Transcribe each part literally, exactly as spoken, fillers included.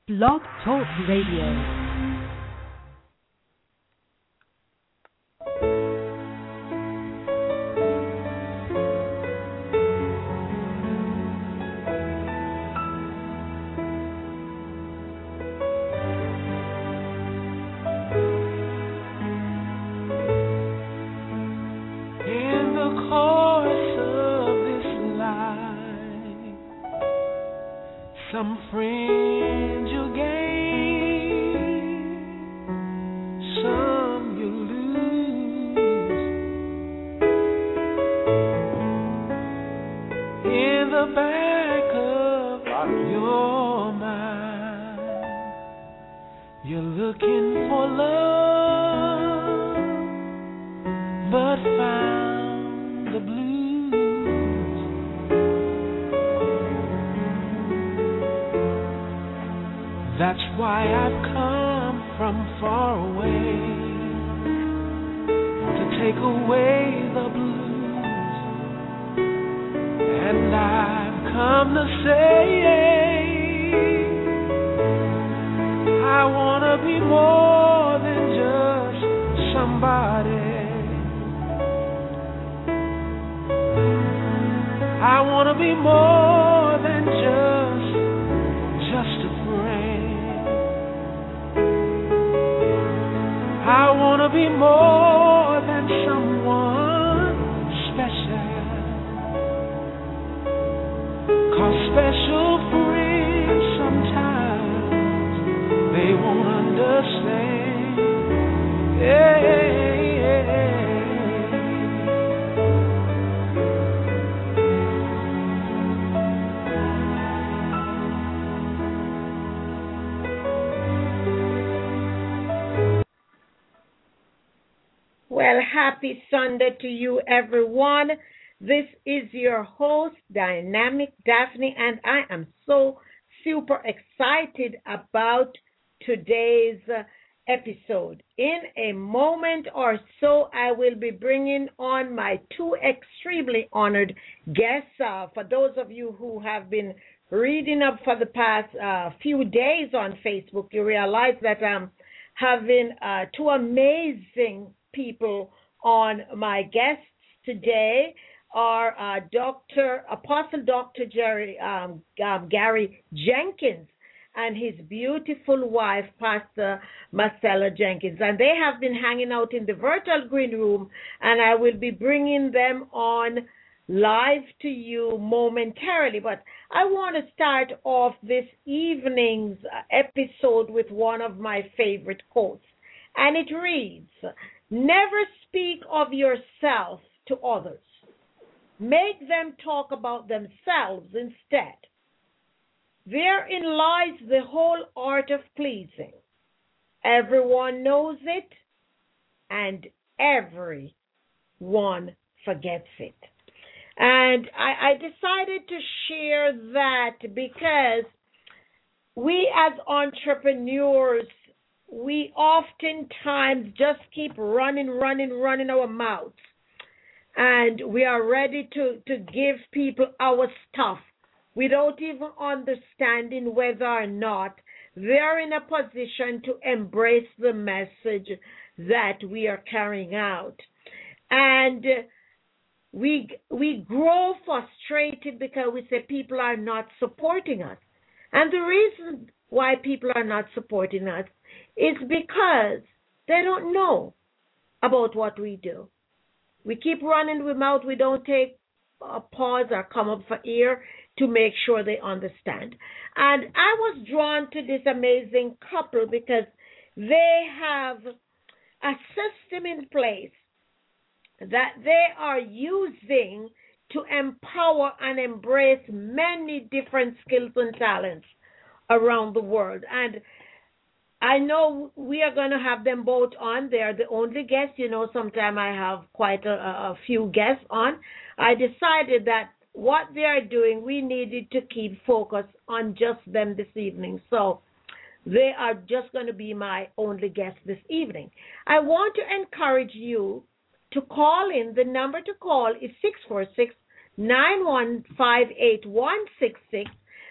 Blog Talk Radio. Some friends you gain, some you lose. In the back of your mind, you're looking for love, but found the blues. That's why I've come from far away to take away the blues. And I've come to say I want to be more than just somebody. I want to be more than just just a friend. I want to be more than someone special, 'cause special friends sometimes they won't understand. Yeah, yeah, yeah. Well, happy Sunday to you, everyone. This is your host, Dynamic Daphne, and I am so super excited about today's uh, episode. In a moment or so, I will be bringing on my two extremely honored guests. Uh, for those of you who have been reading up for the past uh, few days on Facebook, you realize that I'm having uh, two amazing people on. My guests today are uh, Doctor Apostle Doctor Jerry um, um, Gary Jenkins and his beautiful wife, Pastor Marcella Jenkins, and they have been hanging out in the virtual green room, and I will be bringing them on live to you momentarily. But I want to start off this evening's episode with one of my favorite quotes, and it reads, "Never speak of yourself to others. Make them talk about themselves instead. Therein lies the whole art of pleasing. Everyone knows it, and everyone forgets it." And I, I decided to share that because we as entrepreneurs, we oftentimes just keep running, running, running our mouths. And we are ready to, to give people our stuff without even understanding whether or not they're in a position to embrace the message that we are carrying out. And we we grow frustrated because we say people are not supporting us. And the reason why people are not supporting us is because they don't know about what we do. We keep running with mouth. We don't take a pause or come up for ear to make sure they understand. And I was drawn to this amazing couple because they have a system in place that they are using to empower and embrace many different skills and talents around the world. And I know we are going to have them both on. They are the only guests. You know, sometimes I have quite a, a few guests on. I decided that what they are doing, we needed to keep focus on just them this evening. So they are just going to be my only guests this evening. I want to encourage you to call in. The number to call is six four six, nine one five, eight one six six.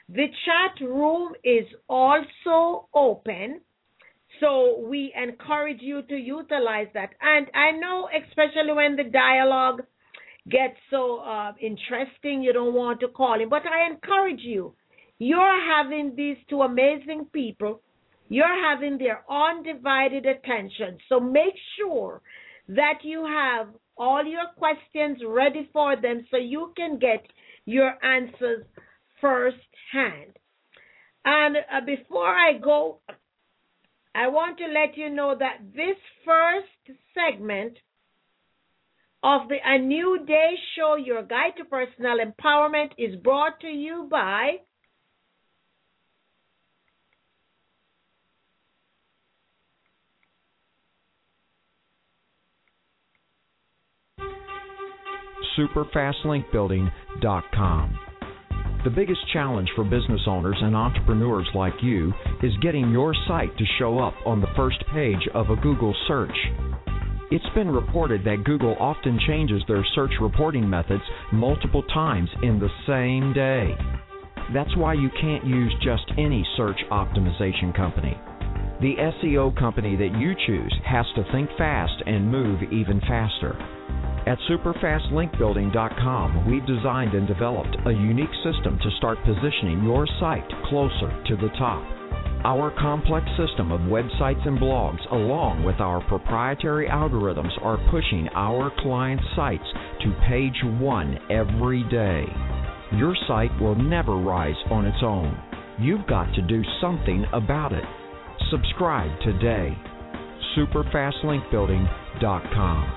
The chat room is also open, so we encourage you to utilize that. And I know, especially when the dialogue gets so uh, interesting, you don't want to call in, but I encourage you. You're having these two amazing people. You're having their undivided attention. So make sure that you have all your questions ready for them so you can get your answers firsthand. And uh, before I go, I want to let you know that this first segment of the A New Day Show, Your Guide to Personal Empowerment, is brought to you by super fast link building dot com. The biggest challenge for business owners and entrepreneurs like you is getting your site to show up on the first page of a Google search. It's been reported that Google often changes their search reporting methods multiple times in the same day. That's why you can't use just any search optimization company. The S E O company that you choose has to think fast and move even faster. At super fast link building dot com, we've designed and developed a unique system to start positioning your site closer to the top. Our complex system of websites and blogs, along with our proprietary algorithms, are pushing our clients' sites to page one every day. Your site will never rise on its own. You've got to do something about it. Subscribe today. super fast link building dot com.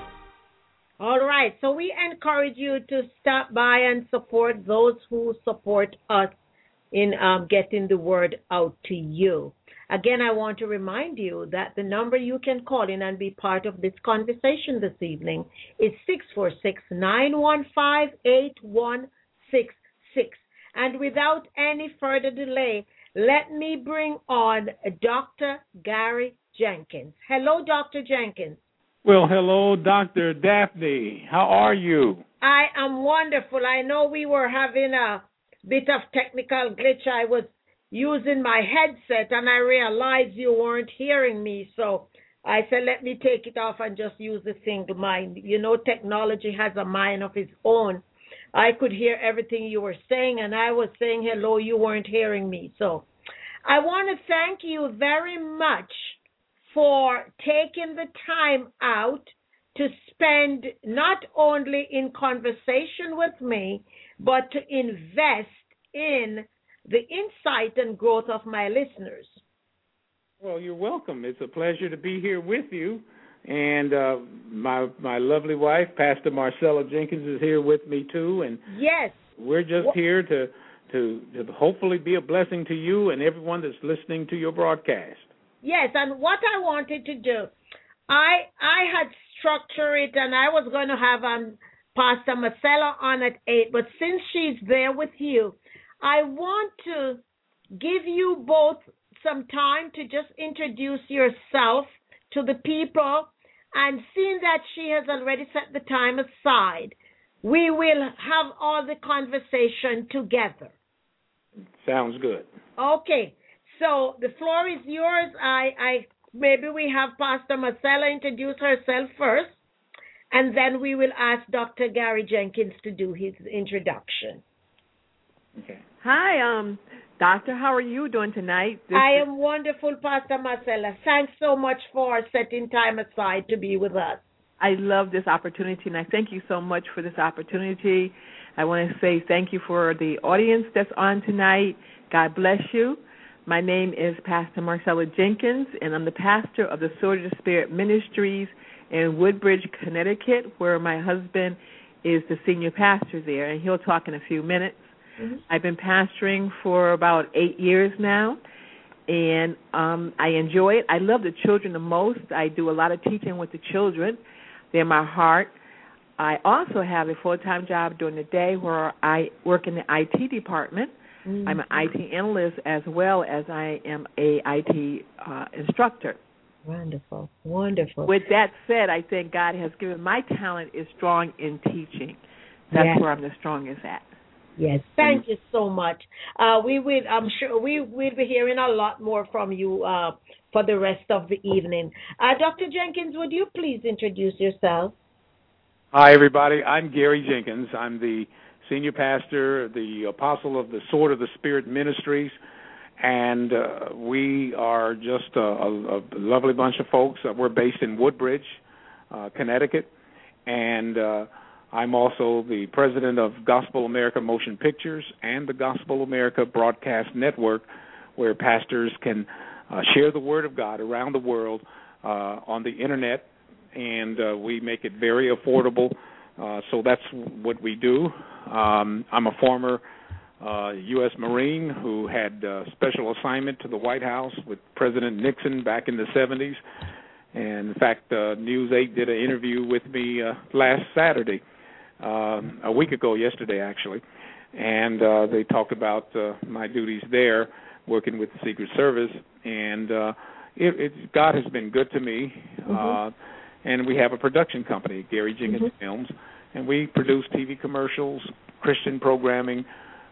All right, so we encourage you to stop by and support those who support us in um, getting the word out to you. Again, I want to remind you that the number you can call in and be part of this conversation this evening is six four six, nine one five, eight one six six. And without any further delay, let me bring on Doctor Gary Jenkins. Hello, Doctor Jenkins. Well, hello, Doctor Daphne. How are you? I am wonderful. I know we were having a bit of technical glitch. I was using my headset, and I realized you weren't hearing me. So I said, let me take it off and just use the single mind. You know, technology has a mind of its own. I could hear everything you were saying, and I was saying hello. You weren't hearing me. So I want to thank you very much for taking the time out to spend not only in conversation with me, but to invest in the insight and growth of my listeners. Well, you're welcome. It's a pleasure to be here with you. And uh, my my lovely wife, Pastor Marcella Jenkins, is here with me too. And yes, we're just well, here to, to to hopefully be a blessing to you and everyone that's listening to your broadcast. Yes, and what I wanted to do, I I had structured it, and I was going to have um, Pastor Marcella on at eight, but since she's there with you, I want to give you both some time to just introduce yourself to the people, and seeing that she has already set the time aside, we will have all the conversation together. Sounds good. Okay. So the floor is yours. I, I maybe we have Pastor Marcella introduce herself first, and then we will ask Doctor Gary Jenkins to do his introduction. Okay. Hi, um, Doctor. How are you doing tonight? This I am wonderful, Pastor Marcella. Thanks so much for setting time aside to be with us. I love this opportunity, and I thank you so much for this opportunity. I want to say thank you for the audience that's on tonight. God bless you. My name is Pastor Marcella Jenkins, and I'm the pastor of the Sword of the Spirit Ministries in Woodbridge, Connecticut, where my husband is the senior pastor there, and he'll talk in a few minutes. Mm-hmm. I've been pastoring for about eight years now, and um, I enjoy it. I love the children the most. I do a lot of teaching with the children. They're my heart. I also have a full-time job during the day where I work in the I T department. Mm-hmm. I'm an I T analyst as well as I am a I T uh, instructor. Wonderful, wonderful. With that said, I think God has given my talent is strong in teaching. That's yes. where I'm the strongest at. Yes, thank you so much. Uh, we will, I'm sure we will be hearing a lot more from you uh, for the rest of the evening. Uh, Doctor Jenkins, would you please introduce yourself? Hi, everybody. I'm Gary Jenkins. I'm the senior pastor, the apostle of the Sword of the Spirit Ministries, and uh, we are just a, a, a lovely bunch of folks. Uh, we're based in Woodbridge, uh, Connecticut, and uh, I'm also the president of Gospel America Motion Pictures and the Gospel America Broadcast Network, where pastors can uh, share the Word of God around the world uh, on the Internet, and uh, we make it very affordable. Uh, so that's what we do. Um, I'm a former uh, U S Marine who had uh, special assignment to the White House with President Nixon back in the seventies. And, in fact, uh, News eight did an interview with me uh, last Saturday. Um, a week ago, yesterday actually, and uh, they talked about uh, my duties there, working with the Secret Service, and uh, it, it, God has been good to me. Mm-hmm. Uh, and we have a production company, Gary Jenkins mm-hmm. Films, and we produce T V commercials, Christian programming,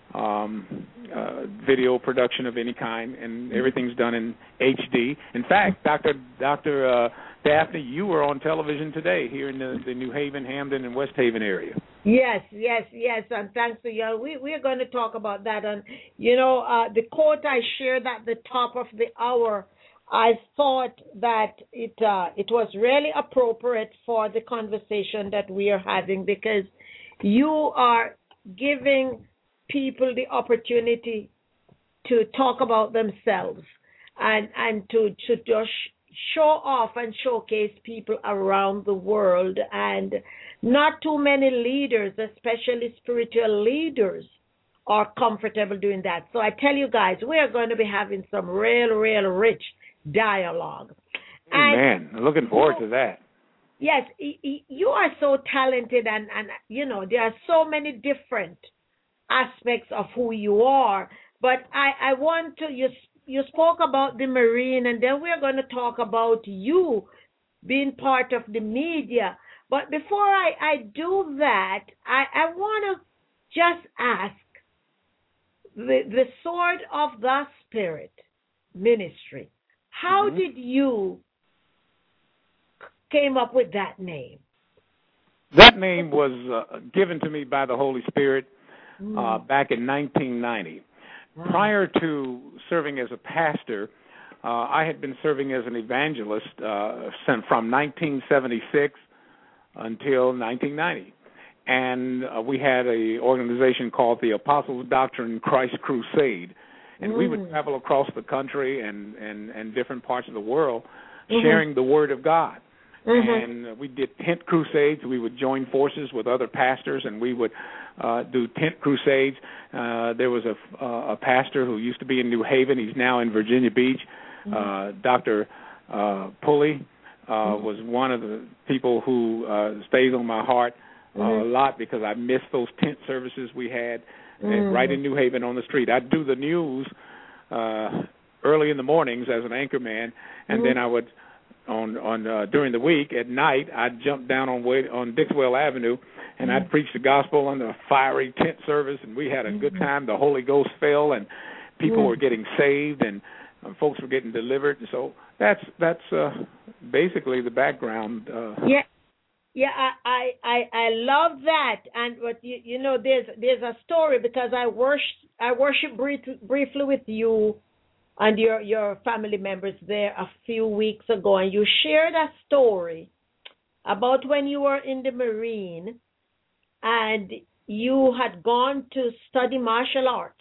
um, uh, video production of any kind, and everything's done in H D. In fact, Doctor Doctor Uh, Daphne, you were on television today here in the, the New Haven, Hamden, and West Haven area. Yes, yes, yes, and thanks to you. We, we're going to talk about that. And, you know, uh, the quote I shared at the top of the hour, I thought that it uh, it was really appropriate for the conversation that we are having, because you are giving people the opportunity to talk about themselves and, and to, to just show off and showcase people around the world. And not too many leaders, especially spiritual leaders, are comfortable doing that. So I tell you guys, we are going to be having some real, real rich dialogue. Amen. And looking forward you, to that. Yes, you are so talented, and, and, you know, there are so many different aspects of who you are. But I, I want to, you You spoke about the Marine, and then we're going to talk about you being part of the media. But before I, I do that, I, I want to just ask, the, the Sword of the Spirit ministry, how mm-hmm. did you came up with that name? That name was uh, given to me by the Holy Spirit mm. uh, back in nineteen ninety. Prior to serving as a pastor, uh, I had been serving as an evangelist uh, from nineteen seventy-six until nineteen ninety. And uh, we had an organization called the Apostles' Doctrine Christ Crusade. And mm. we would travel across the country and, and, and different parts of the world mm-hmm. sharing the Word of God. Mm-hmm. And we did tent crusades. We would join forces with other pastors, and we would uh, do tent crusades. Uh, there was a, uh, a pastor who used to be in New Haven. He's now in Virginia Beach. Mm-hmm. Uh, Doctor Uh, Pulley uh, mm-hmm. was one of the people who uh, stays on my heart uh, mm-hmm. a lot, because I miss those tent services we had mm-hmm. right in New Haven on the street. I'd do the news uh, early in the mornings as an anchor man, and mm-hmm. then I would on on uh, during the week at night I'd jump down on way, on Dixwell Avenue, and mm-hmm. I'd preach the gospel on the fiery tent service, and we had a good time. The Holy Ghost fell, and people mm-hmm. were getting saved, and uh, folks were getting delivered. So that's that's uh, basically the background. Uh, yeah, yeah, I, I I love that, and but you you know there's there's a story, because I worship I worship brief, briefly with you and your, your family members there a few weeks ago, and you shared a story about when you were in the Marine and you had gone to study martial arts.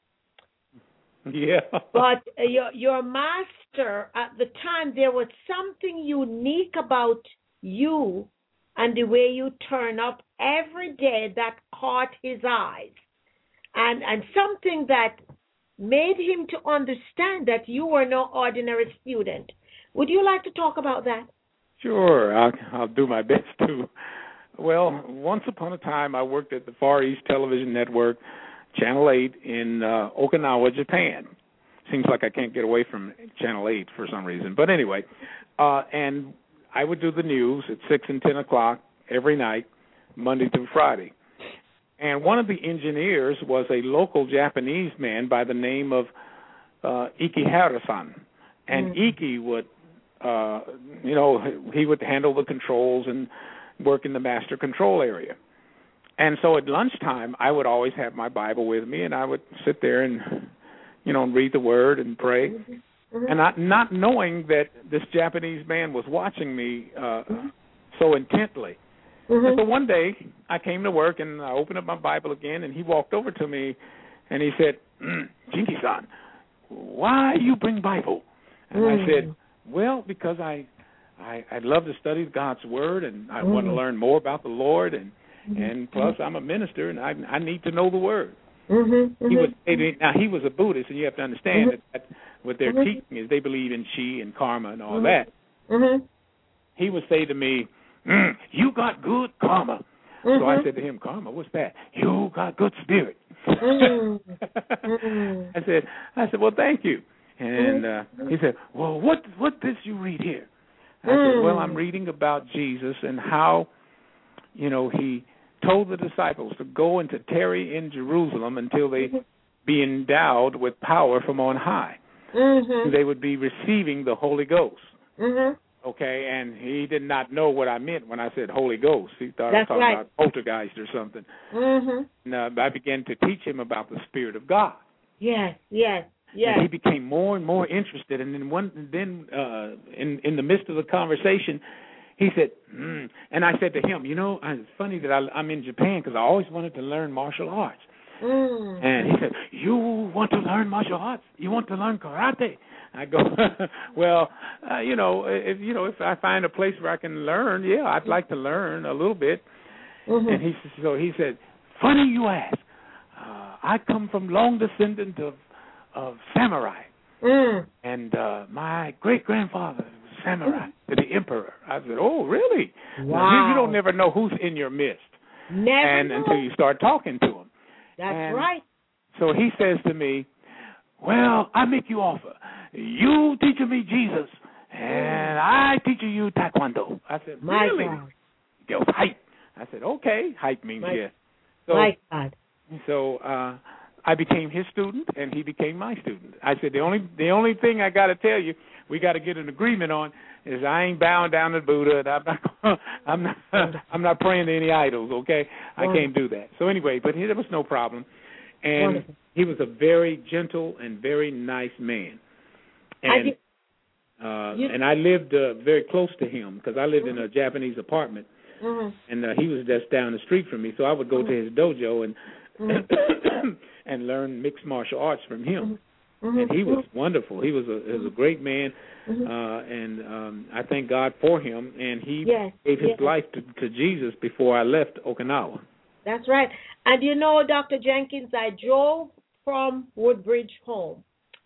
Yeah. But your, your master, at the time, there was something unique about you and the way you turn up every day that caught his eyes, and, and something that made him to understand that you were no ordinary student. Would you like to talk about that? Sure, I'll, I'll do my best to. Well, once upon a time, I worked at the Far East Television Network, Channel eight, in uh, Okinawa, Japan. Seems like I can't get away from Channel eight for some reason. But anyway, uh, and I would do the news at six and ten o'clock every night, Monday through Friday. And one of the engineers was a local Japanese man by the name of uh, Ikehara-san. And mm-hmm. Iki would, uh, you know, he would handle the controls and work in the master control area. And so at lunchtime, I would always have my Bible with me, and I would sit there and, you know, read the Word and pray. Mm-hmm. And I, not knowing that this Japanese man was watching me uh, mm-hmm. so intently. Mm-hmm. And so one day, I came to work, and I opened up my Bible again, and he walked over to me, and he said, Jinky-san, why you bring Bible? And mm-hmm. I said, well, because I, I I love to study God's Word, and I mm-hmm. want to learn more about the Lord, and mm-hmm. and plus I'm a minister, and I I need to know the Word. Mm-hmm. He was now he was a Buddhist, and you have to understand mm-hmm. that, that what they're mm-hmm. teaching is they believe in chi and karma and all mm-hmm. that. Mm-hmm. He would say to me, mm, "You got good karma." Mm-hmm. So I said to him, "Karma, what's that?" "You got good spirit." Mm-hmm. I said, "I said, well, thank you." And uh, he said, "Well, what what did you read here?" I mm. said, "Well, I'm reading about Jesus and how, you know, he told the disciples to go and to tarry in Jerusalem until they mm-hmm. be endowed with power from on high. Mm-hmm. They would be receiving the Holy Ghost." Mm-hmm. Okay, and he did not know what I meant when I said Holy Ghost. He thought That's I was talking right. about poltergeist or something. Mm-hmm. And uh, I began to teach him about the Spirit of God. Yes, yes. Yes. And he became more and more interested. And then one, then uh, in in the midst of the conversation, he said, mm. and I said to him, you know, it's funny that I, I'm in Japan because I always wanted to learn martial arts. Mm. And he said, you want to learn martial arts? You want to learn karate? I go, well, uh, you know, if you know, if I find a place where I can learn, yeah, I'd like to learn a little bit. Mm-hmm. And he so he said, funny you ask. Uh, I come from long descendant of of samurai, mm. and uh, my great-grandfather was samurai mm. to the emperor. I said, oh, really? Wow. Now, you, you don't never know who's in your midst. Never and know. Until you start talking to him. That's and right. So he says to me, well, I make you offer. You teach me Jesus, and I teach you Taekwondo. I said, my really? God. He goes, hype. I said, okay. Hype means my, yes. So, my God. So, uh, I became his student, and he became my student. I said, the only the only thing I got to tell you, we got to get an agreement on, is I ain't bowing down to Buddha, and I'm not, I'm not, I'm not praying to any idols. Okay, I can't do that. So anyway, but he, there was no problem, and Wonderful. He was a very gentle and very nice man, and uh, you, and I lived uh, very close to him because I lived mm-hmm. in a Japanese apartment, mm-hmm. and uh, he was just down the street from me, so I would go mm-hmm. to his dojo and. Mm-hmm. and learn mixed martial arts from him, mm-hmm. and he was wonderful. He was a, he was a great man, mm-hmm. uh, and um, I thank God for him. And he yes. gave his yes. life to, to Jesus before I left Okinawa. That's right. And you know, Doctor Jenkins, I drove from Woodbridge home,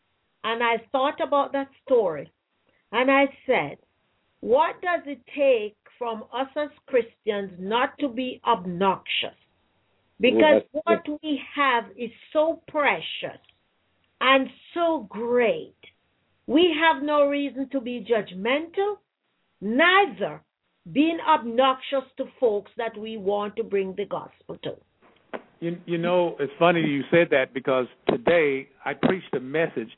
and I thought about that story, and I said, what does it take from us as Christians not to be obnoxious? Because well, what we have is so precious and so great. We have no reason to be judgmental, neither being obnoxious to folks that we want to bring the gospel to. You, you know, it's funny you said that because today I preached a message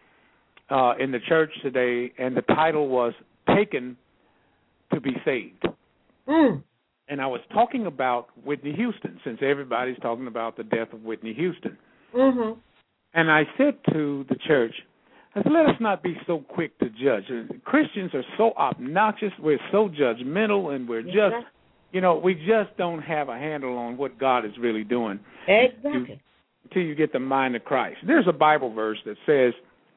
uh, in the church today, and the title was Taken to be Saved. Mm. And I was talking about Whitney Houston, since everybody's talking about the death of Whitney Houston. Mm-hmm. And I said to the church, I said, let us not be so quick to judge. Christians are so obnoxious, we're so judgmental, and we're just, exactly. you know, we just don't have a handle on what God is really doing. Exactly. Until you get the mind of Christ. There's a Bible verse that says,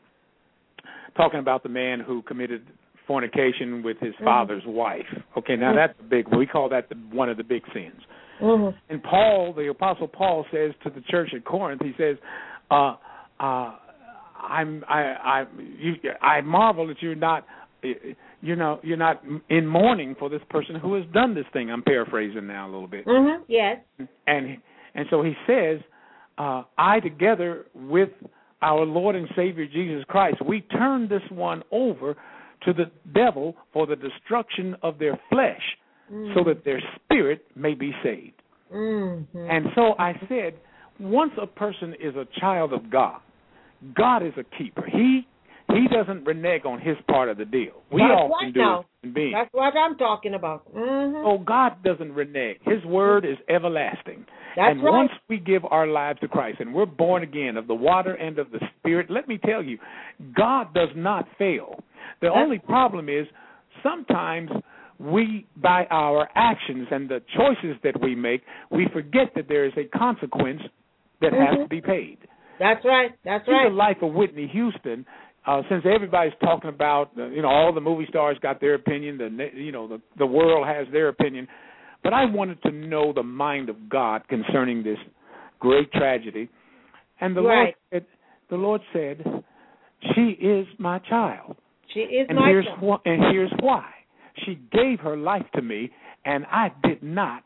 talking about the man who committed fornication with his mm-hmm. father's wife. Okay, now mm-hmm. that's a big, we call that the, one of the big sins. Mm-hmm. And Paul, the Apostle Paul, says to the church at Corinth, he says, uh, uh, I'm, I, I, you, I marvel that you're not, you know, you're not in mourning for this person who has done this thing. I'm paraphrasing now a little bit. Mm-hmm. Yes. And and so he says, uh, I together with our Lord and Savior Jesus Christ, we turn this one over to the devil for the destruction of their flesh, mm. so that their spirit may be saved. Mm-hmm. And so I said, once a person is a child of God, God is a keeper. He he doesn't renege on his part of the deal. We That's all right can do now. it. Being. That's what I'm talking about. Mm-hmm. So God doesn't renege. His word is everlasting. That's and right. once we give our lives to Christ and we're born again of the water and of the Spirit, let me tell you, God does not fail. The That's only problem is sometimes we, by our actions and the choices that we make, we forget that there is a consequence that mm-hmm. has to be paid. That's right. That's In right. the life of Whitney Houston, uh, since everybody's talking about, uh, you know, all the movie stars got their opinion, the you know, the, the world has their opinion, but I wanted to know the mind of God concerning this great tragedy. And the right. Lord said, the Lord said, she is my child. She is and my here's child. Wh- and here's why. She gave her life to me, and I did not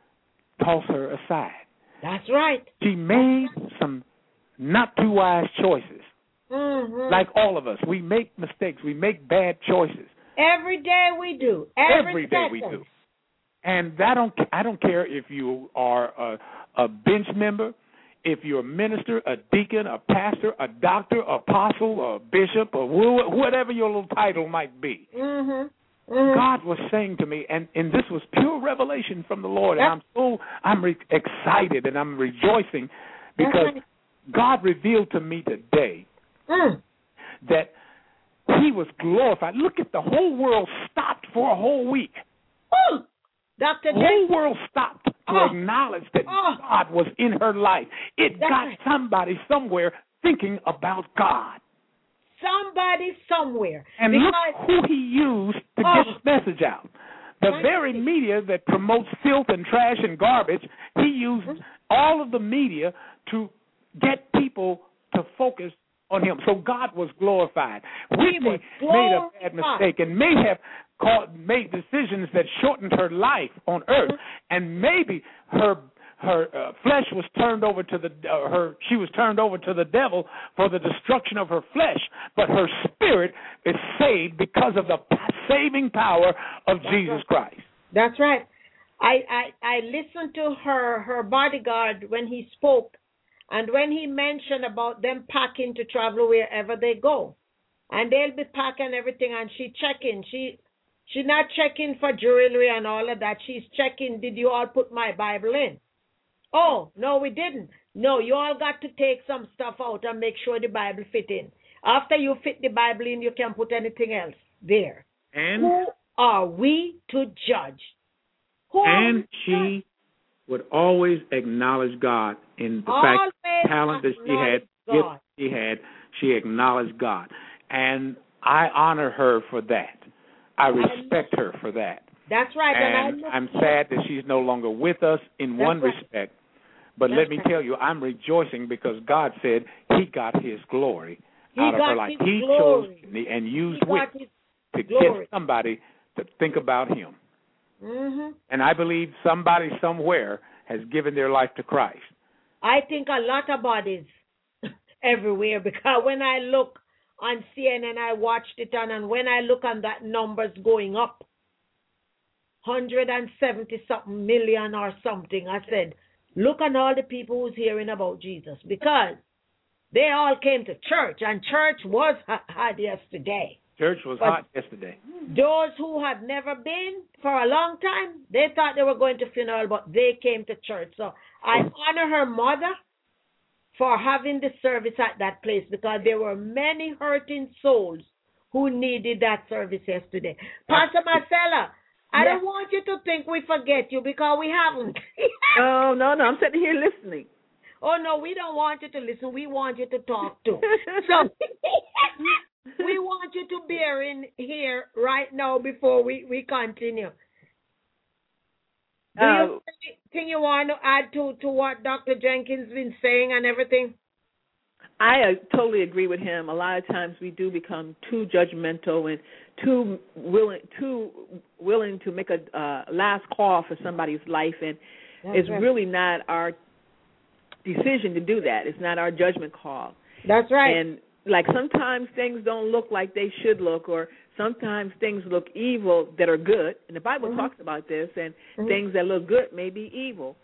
toss her aside. That's right. She made some not too wise choices. Mm-hmm. Like all of us, we make mistakes. We make bad choices. Every day we do. Every, Every day we do. And I don't, I don't care if you are a, a bench member, if you're a minister, a deacon, a pastor, a doctor, apostle, a bishop, or whatever your little title might be. Mm-hmm. Mm-hmm. God was saying to me, and, and this was pure revelation from the Lord, yep. and I'm so I'm re- excited and I'm rejoicing because right. God revealed to me today mm. that He was glorified. Look at the whole world stopped for a whole week. Oh, Doctor The whole world stopped to oh. acknowledge that oh. God was in her life. It That's got right. somebody somewhere thinking about God. Somebody somewhere. And because, look who He used to oh. get the message out. The Thank very you. media that promotes filth and trash and garbage, He used mm-hmm. all of the media to get people to focus on Him. So God was glorified. We was made a bad mistake and may have caught, made decisions that shortened her life on earth, mm-hmm. and maybe her her uh, flesh was turned over to the uh, her she was turned over to the devil for the destruction of her flesh, but her spirit is saved because of the saving power of That's Jesus right. Christ. That's right. I, I I listened to her her bodyguard when he spoke, and when he mentioned about them packing to travel wherever they go, and they'll be packing everything, and she checking she she's not checking for jewelry and all of that. She's checking, did you all put my Bible in? Oh, no, we didn't. No, you all got to take some stuff out and make sure the Bible fit in. After you fit the Bible in, you can put anything else there. And who are we to judge? Who and she would always acknowledge God in the always fact talent that she had, gift she had, she acknowledged God. And I honor her for that. I respect her for that. That's right. And, and I'm sad that she's no longer with us in That's one right. respect. But That's let me right. tell you, I'm rejoicing because God said He got His glory he out of got her life. His He glory. chose me and used he got wit his to glory. get somebody to think about Him. Mm-hmm. And I believe somebody somewhere has given their life to Christ. I think a lot of bodies everywhere, because when I look on C N N, I watched it on, and when I look on that numbers going up, one hundred seventy something million or something, I said, look on all the people who's hearing about Jesus, because they all came to church, and church was hot yesterday. Church was but hot yesterday. Those who had never been for a long time, they thought they were going to funeral, but they came to church. So I honor her mother for having the service at that place, because there were many hurting souls who needed that service yesterday. Pastor Marcella, I yes. don't want you to think we forget you, because we haven't. Oh, no, no, I'm sitting here listening. Oh, no, we don't want you to listen. We want you to talk too. So we want you to bear in here right now before we, we continue. Do Uh, you have anything you want to add to, to what Doctor Jenkins been saying and everything? I uh, totally agree with him. A lot of times we do become too judgmental and too willing, too willing to make a uh, last call for somebody's life, and That's it's right. really not our decision to do that. It's not our judgment call. That's right. And like sometimes things don't look like they should look, or sometimes things look evil that are good, and the Bible mm-hmm. talks about this, and mm-hmm. things that look good may be evil.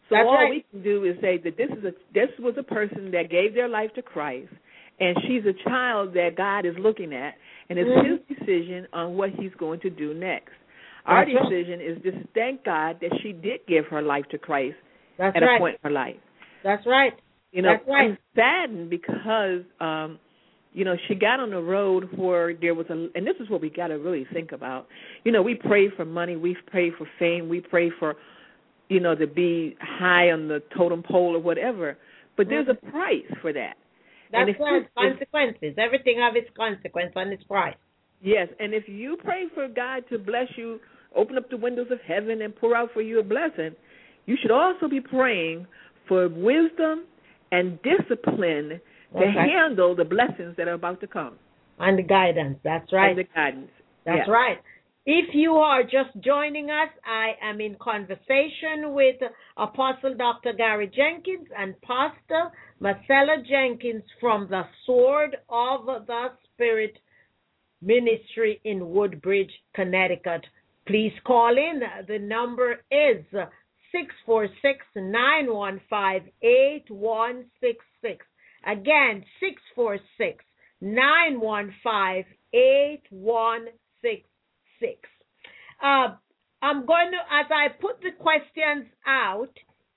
So That's all right. we can do is say that this is a this was a person that gave their life to Christ, and she's a child that God is looking at, and it's Mm-hmm. his decision on what he's going to do next. Our That's right. decision is just thank God that she did give her life to Christ That's at right. a point in her life. That's right. You know, That's right. I'm saddened because, um, you know, she got on the road where there was a, and this is what we got to really think about. You know, we pray for money, we pray for fame, we pray for, you know, to be high on the totem pole or whatever. But there's a price for that. That's and if right. you, Consequences. Everything have its consequence and its price. Yes, and if you pray for God to bless you, open up the windows of heaven and pour out for you a blessing, you should also be praying for wisdom and discipline to Okay. handle the blessings that are about to come. And the guidance. That's right. And the guidance. That's Yeah. right. If you are just joining us, I am in conversation with Apostle Doctor Gary Jenkins and Pastor Marcella Jenkins from the Sword of the Spirit Ministry in Woodbridge, Connecticut. Please call in. The number is six four six, nine one five, eight one six six. Again, six four six, nine one five, eight one six six. Uh, I'm going to, as I put the questions out,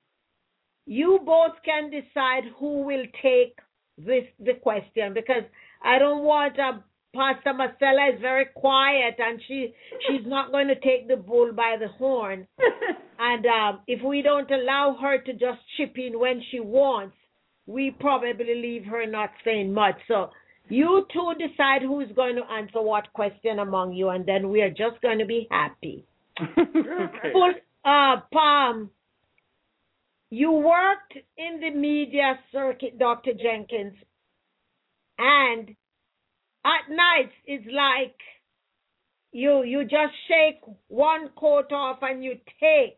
you both can decide who will take this the question, because I don't want a Pastor Marcella is very quiet, and she she's not going to take the bull by the horn. And um, if we don't allow her to just chip in when she wants, we probably leave her not saying much. So you two decide who's going to answer what question among you, and then we are just going to be happy. Okay. Full, uh, Palm, you worked in the media circuit, Doctor Jenkins, and at nights it's like you you just shake one coat off and you take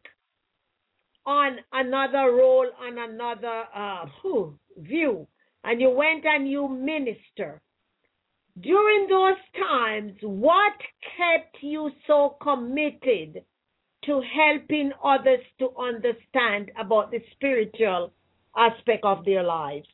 on another role, on another uh, whew, view, and you went and you minister. During those times, what kept you so committed to helping others to understand about the spiritual aspect of their lives?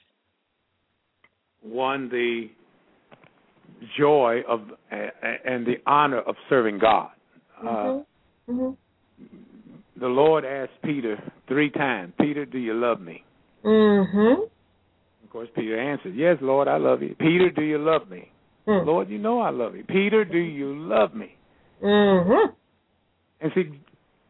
One, the joy of uh, and the honor of serving God. Mm-hmm. Uh, Mm-hmm. the Lord asked Peter three times, Peter, do you love me? Mm-hmm. Of course, Peter answered, yes, Lord, I love you. Peter, do you love me? Mm. Lord, you know I love you. Peter, do you love me? Mm-hmm. And see,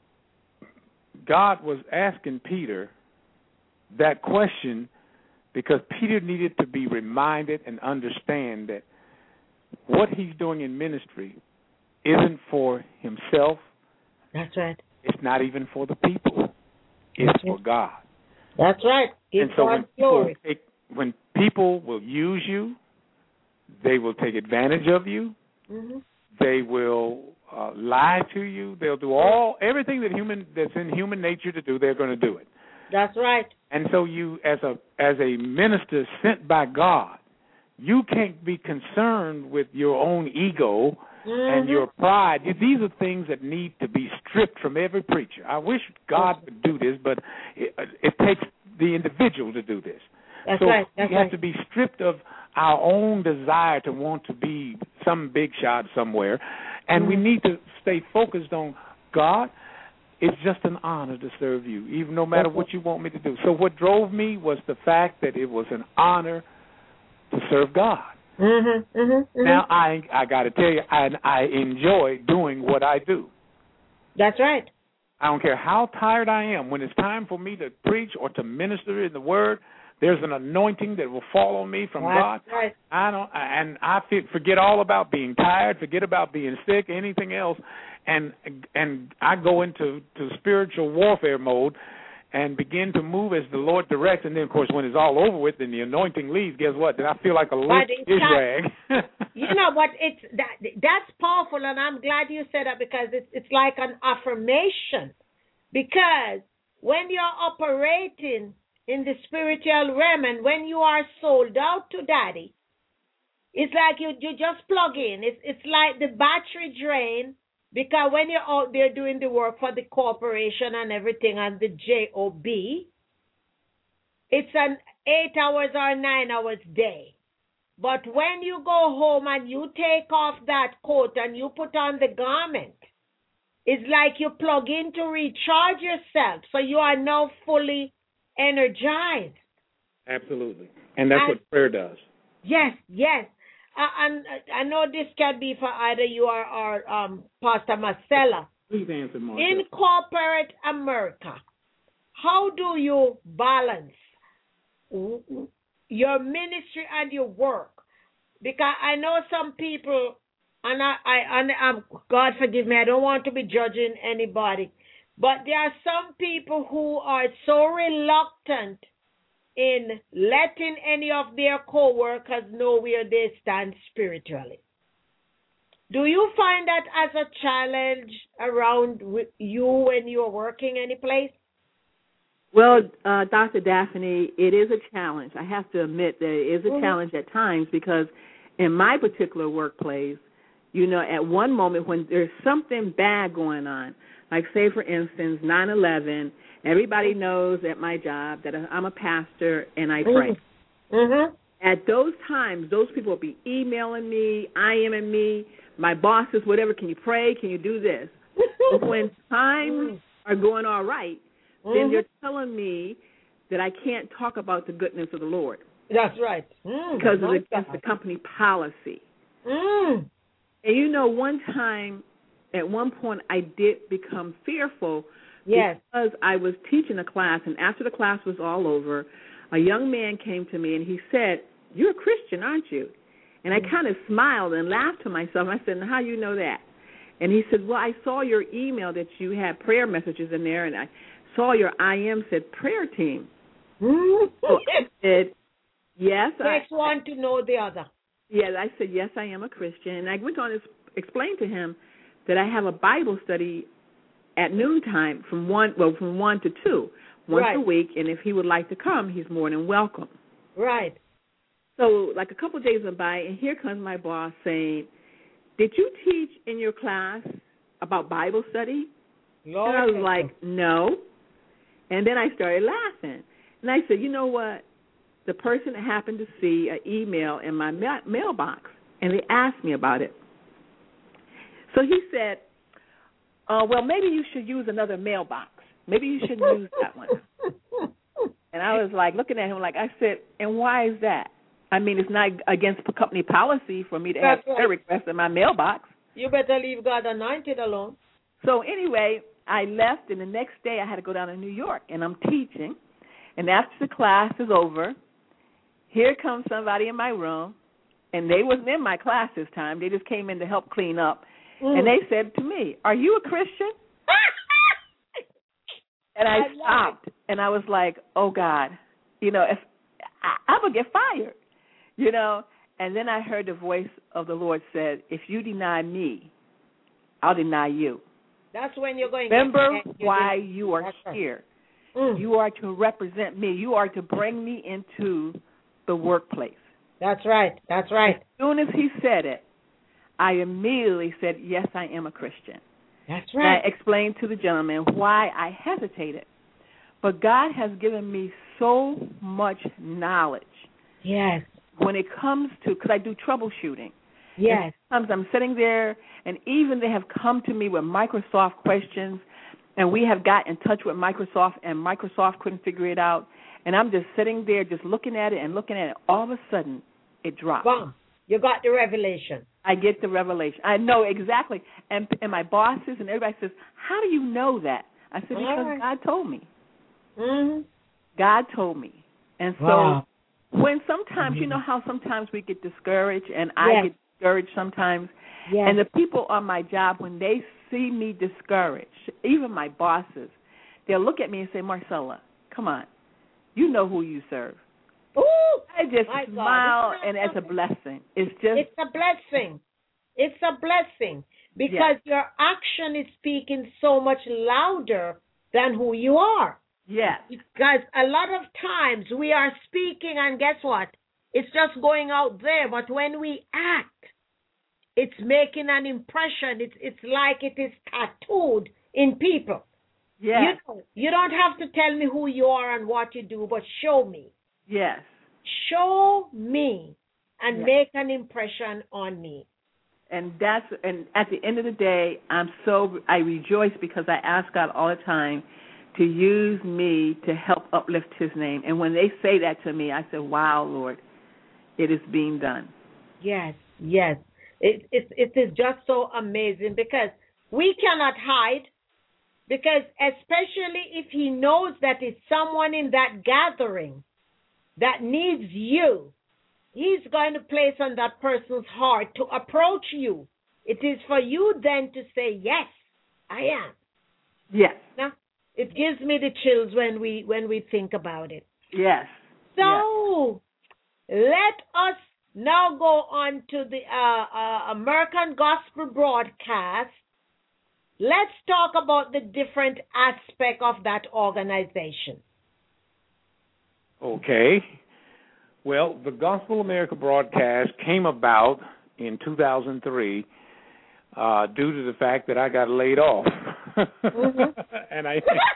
God was asking Peter that question because Peter needed to be reminded and understand that what he's doing in ministry isn't for himself. That's right. It's not even for the people. It's for God. That's right. Give And so God when people, glory. take, when people will use you, they will take advantage of you. Mm-hmm. They will uh, lie to you. They'll do all everything that human that's in human nature to do. They're going to do it. That's right. And so you, as a as a minister sent by God, you can't be concerned with your own ego Mm-hmm. and your pride. These are things that need to be stripped from every preacher. I wish God would do this, but it, it takes the individual to do this. That's so right. That's we have right. to be stripped of our own desire to want to be some big shot somewhere, and Mm-hmm. we need to stay focused on God. It's just an honor to serve you, even no matter what you want me to do. So what drove me was the fact that it was an honor to serve God. Mm-hmm. Mm-hmm. Mm-hmm. Now, I I got to tell you, I, I enjoy doing what I do. That's right. I don't care how tired I am. When it's time for me to preach or to minister in the Word, there's an anointing that will fall on me from That's God. right. I don't, and I forget all about being tired, forget about being sick, anything else, and and I go into to spiritual warfare mode and begin to move as the Lord directs. And then, of course, when it's all over with and the anointing leaves, guess what? Then I feel like a limp it's dish not- rag. You know what? It's that that's powerful, and I'm glad you said that, because it's it's like an affirmation. Because when you're operating in the spiritual realm, and when you are sold out to Daddy, it's like you you just plug in. It's it's like the battery drain, Because when you're out there doing the work for the corporation and everything and the job, it's an eight hours or nine hours day. But when you go home and you take off that coat and you put on the garment, it's like you plug in to recharge yourself. So you are now fully energized. Absolutely. And that's and, what prayer does. Yes, yes. Uh, and uh, I know this can be for either you or, or um, Pastor Marcella. Please answer, Marcella. In corporate America, how do you balance your ministry and your work? Because I know some people, and I, I, and I'm, God forgive me, I don't want to be judging anybody, but there are some people who are so reluctant in letting any of their co-workers know where they stand spiritually. Do you find that as a challenge around you when you're working any place? Well, uh, Doctor Daphne, it is a challenge. I have to admit that it is a mm-hmm. challenge at times because in my particular workplace, you know, at one moment when there's something bad going on, like say, for instance, nine eleven, everybody knows at my job that I'm a pastor and I pray. Mm-hmm. At those times, those people will be emailing me, IMing me, my bosses, whatever, can you pray, can you do this? But when times are going all right, then mm-hmm. they're telling me that I can't talk about the goodness of the Lord. That's right. Mm, because it's against the company policy. Mm. And you know, one time, at one point, I did become fearful yes. because I was teaching a class, and after the class was all over, a young man came to me, and he said, "You're a Christian, aren't you?" And I kind of smiled and laughed to myself. I said, "How do you know that?" And he said, "Well, I saw your email that you had prayer messages in there, and I saw your I M said prayer team." Mm. So I said, "Yes." Next I, one to know the other. Yeah, I said, "Yes, I am a Christian." And I went on to explain to him that I have a Bible study at noontime from one, well, from one to two, once right. a week, and if he would like to come, he's more than welcome. Right. So, like a couple of days went by, and here comes my boss saying, "Did you teach in your class about Bible study?" Lord, and I was like, "No." And then I started laughing. And I said, "You know what? The person happened to see an email in my ma- mailbox, and they asked me about it." So he said, uh, well, maybe you should use another mailbox. Maybe you should use that one. And I was like looking at him like, I said, "And why is that? I mean, it's not against company policy for me to That's have right. prayer requests in my mailbox." You better leave God anointed alone. So anyway, I left, and the next day I had to go down to New York, and I'm teaching. And after the class is over, here comes somebody in my room, and they wasn't in my class this time. They just came in to help clean up. Mm. And they said to me, "Are you a Christian?" And I, I stopped, and I was like, "Oh, God, you know, if I, I'm going to get fired, you know." And then I heard the voice of the Lord said, "If you deny me, I'll deny you." That's when you're going Remember to why you are That's here. Right. Mm. You are to represent me. You are to bring me into the workplace. That's right. That's right. As soon as he said it, I immediately said, "Yes, I am a Christian." That's right. And I explained to the gentleman why I hesitated. But God has given me so much knowledge. Yes. When it comes to, because I do troubleshooting. Yes. And sometimes I'm sitting there, and even they have come to me with Microsoft questions, and we have got in touch with Microsoft, and Microsoft couldn't figure it out. And I'm just sitting there just looking at it and looking at it. All of a sudden, it drops. Boom. You got the revelation. I get the revelation. I know exactly. And and my bosses and everybody says, "How do you know that?" I said, "Because right. God told me." Mm-hmm. God told me. And so wow. when sometimes, mm-hmm. you know how sometimes we get discouraged, and I yes. get discouraged sometimes. Yes. And the people on my job, when they see me discouraged, even my bosses, they'll look at me and say, "Marcella, come on. You know who you serve." Ooh, I just my smile, God. and it's a blessing. It's just It's a blessing. It's a blessing because yes. your action is speaking so much louder than who you are. Yes. Because a lot of times we are speaking, and guess what? It's just going out there. But when we act, it's making an impression. It's it's like it is tattooed in people. Yes. You know, you don't have to tell me who you are and what you do, but show me. Yes. Show me and yes. make an impression on me. And that's and at the end of the day, I'm so I rejoice because I ask God all the time to use me to help uplift His name. And when they say that to me, I say, "Wow, Lord, it is being done." Yes, yes. It it it is just so amazing because we cannot hide. Because especially if He knows that it's someone in that gathering that needs you, He's going to place on that person's heart to approach you. It is for you then to say, yes, I am. Yes. Now, it gives me the chills when we when we think about it. Yes. So yes. Let us now go on to the uh, uh, American Gospel Broadcast. Let's talk about the different aspect of that organization. Okay. Well, the Gospel America broadcast came about in two thousand three uh, due to the fact that I got laid off. Mm-hmm. and I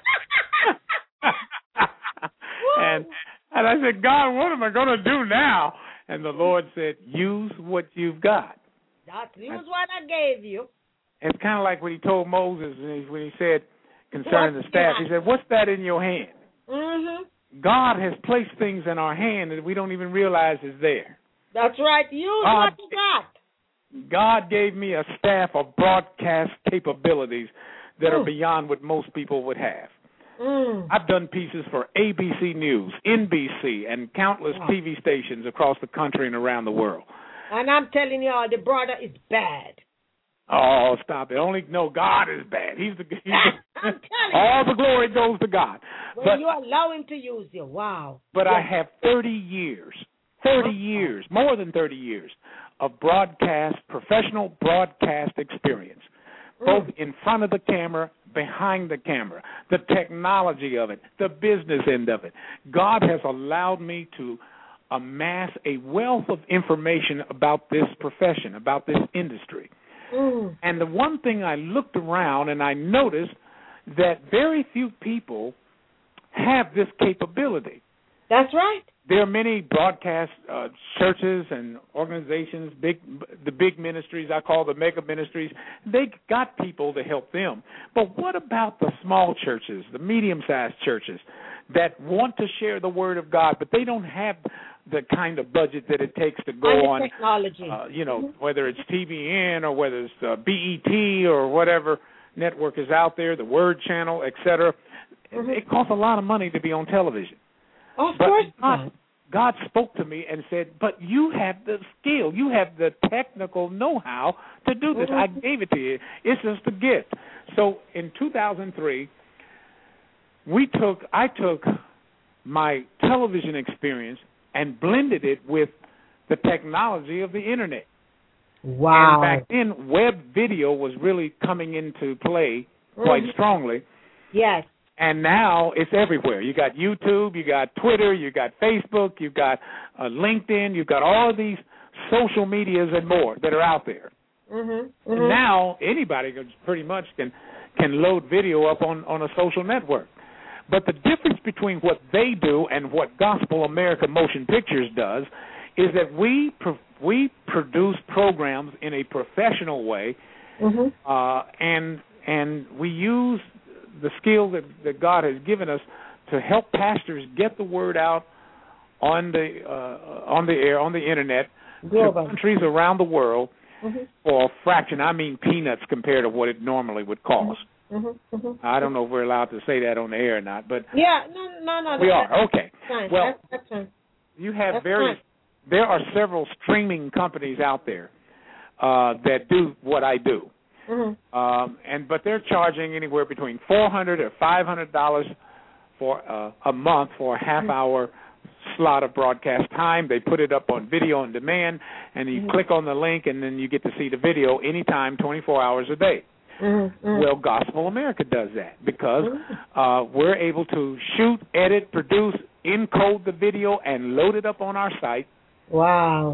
and and I said, God, what am I going to do now? And the Lord said, use what you've got. That's use I, what I gave you. It's kind of like when he told Moses when he, when he said concerning what's the staff, he said, what's that in your hand? Mm-hmm. God has placed things in our hand that we don't even realize is there. That's right. Use God, what you got. God gave me a staff of broadcast capabilities that mm. are beyond what most people would have. Mm. I've done pieces for A B C News, N B C, and countless wow. T V stations across the country and around the world. And I'm telling you, the brother is bad. Oh, stop it. Only, no, God is bad. He's the, he's the I'm telling all you. the glory goes to God. When but, you allow Him to use you, wow. But yes. I have thirty years, thirty wow. years, more than thirty years of broadcast, professional broadcast experience, mm. both in front of the camera, behind the camera, the technology of it, the business end of it. God has allowed me to amass a wealth of information about this profession, about this industry. Mm. And the one thing I looked around and I noticed that very few people have this capability. That's right. There are many broadcast uh, churches and organizations, big, the big ministries, I call the mega ministries. They got people to help them. But what about the small churches, the medium-sized churches that want to share the Word of God, but they don't have the kind of budget that it takes to go on, technology. Uh, you know, mm-hmm. whether it's T V N or whether it's uh, B E T or whatever network is out there, the Word Channel, et cetera. Mm-hmm. It costs a lot of money to be on television. Oh, of but course God, God spoke to me and said, but you have the skill, you have the technical know-how to do this. Mm-hmm. I gave it to you. It's just a gift. So in two thousand three, we took, I took my television experience and blended it with the technology of the Internet. Wow. And back then, web video was really coming into play quite mm-hmm. strongly. Yes. And now it's everywhere. You got YouTube, you got Twitter, you got Facebook, you got uh, LinkedIn, you've got all of these social medias and more that are out there. Mm-hmm. Mm-hmm. And now anybody can, pretty much can can load video up on, on a social network. But the difference between what they do and what Gospel America Motion Pictures does is that we pro- we produce programs in a professional way, mm-hmm. uh, and and we use the skill that, that God has given us to help pastors get the word out on the uh, on the air, on the Internet, Global. to countries around the world mm-hmm. for a fraction. I mean peanuts compared to what it normally would cost. Mm-hmm. Mm-hmm. I don't know if we're allowed to say that on the air or not, but yeah, no, no, no. we no, are. Okay. Fine. Well, that's, that's fine. you have that's various. Fine. There are several streaming companies out there uh, that do what I do, mm-hmm. um, and but they're charging anywhere between four hundred or five hundred dollars for uh, a month for a half hour slot of broadcast time. They put it up on video on demand, and you mm-hmm. click on the link, and then you get to see the video anytime, twenty-four hours a day. Mm-hmm. Well, Gospel America does that because uh, we're able to shoot, edit, produce, encode the video, and load it up on our site. Wow.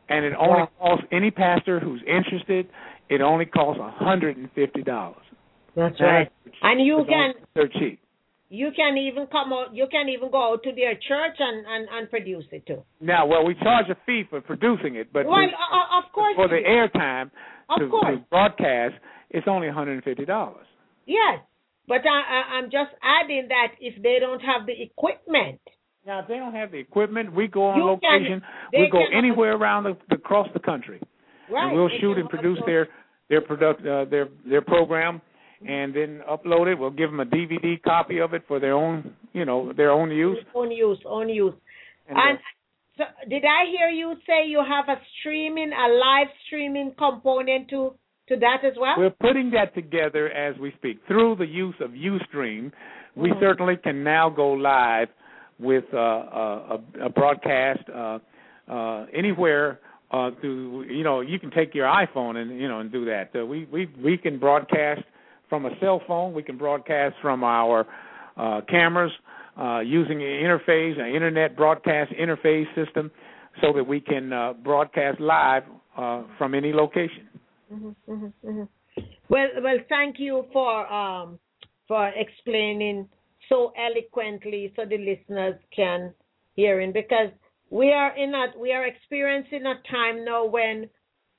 And it only wow. costs any pastor who's interested, it only costs one hundred fifty dollars. That's right. And you can, they're cheap. You can even come out, you can even go out to their church and, and, and produce it too. Now, well, we charge a fee for producing it, but well, we, uh, of course for the airtime to, to broadcast, it's only one hundred fifty dollars. Yes, but I, I, I'm just adding that if they don't have the equipment. Now, if they don't have the equipment, we go on you location. Can, we go can, anywhere around the, across the country, right. and we'll shoot and produce their their product uh, their their program, and then upload it. We'll give them a D V D copy of it for their own, you know, their own use. Own use, own use. And, and uh, so, did I hear you say you have a streaming, a live streaming component to to that as well? We're putting that together as we speak. Through the use of Ustream, we mm-hmm. certainly can now go live with uh, a, a broadcast uh, uh, anywhere. Uh, through, you know, you can take your iPhone and you know and do that. Uh, we we we can broadcast from a cell phone. We can broadcast from our uh, cameras uh, using an interface, an internet broadcast interface system, so that we can uh, broadcast live uh, from any location. Mm-hmm, mm-hmm, mm-hmm. Well, well, thank you for um, for explaining so eloquently, so the listeners can hear it. Because we are in a we are experiencing a time now when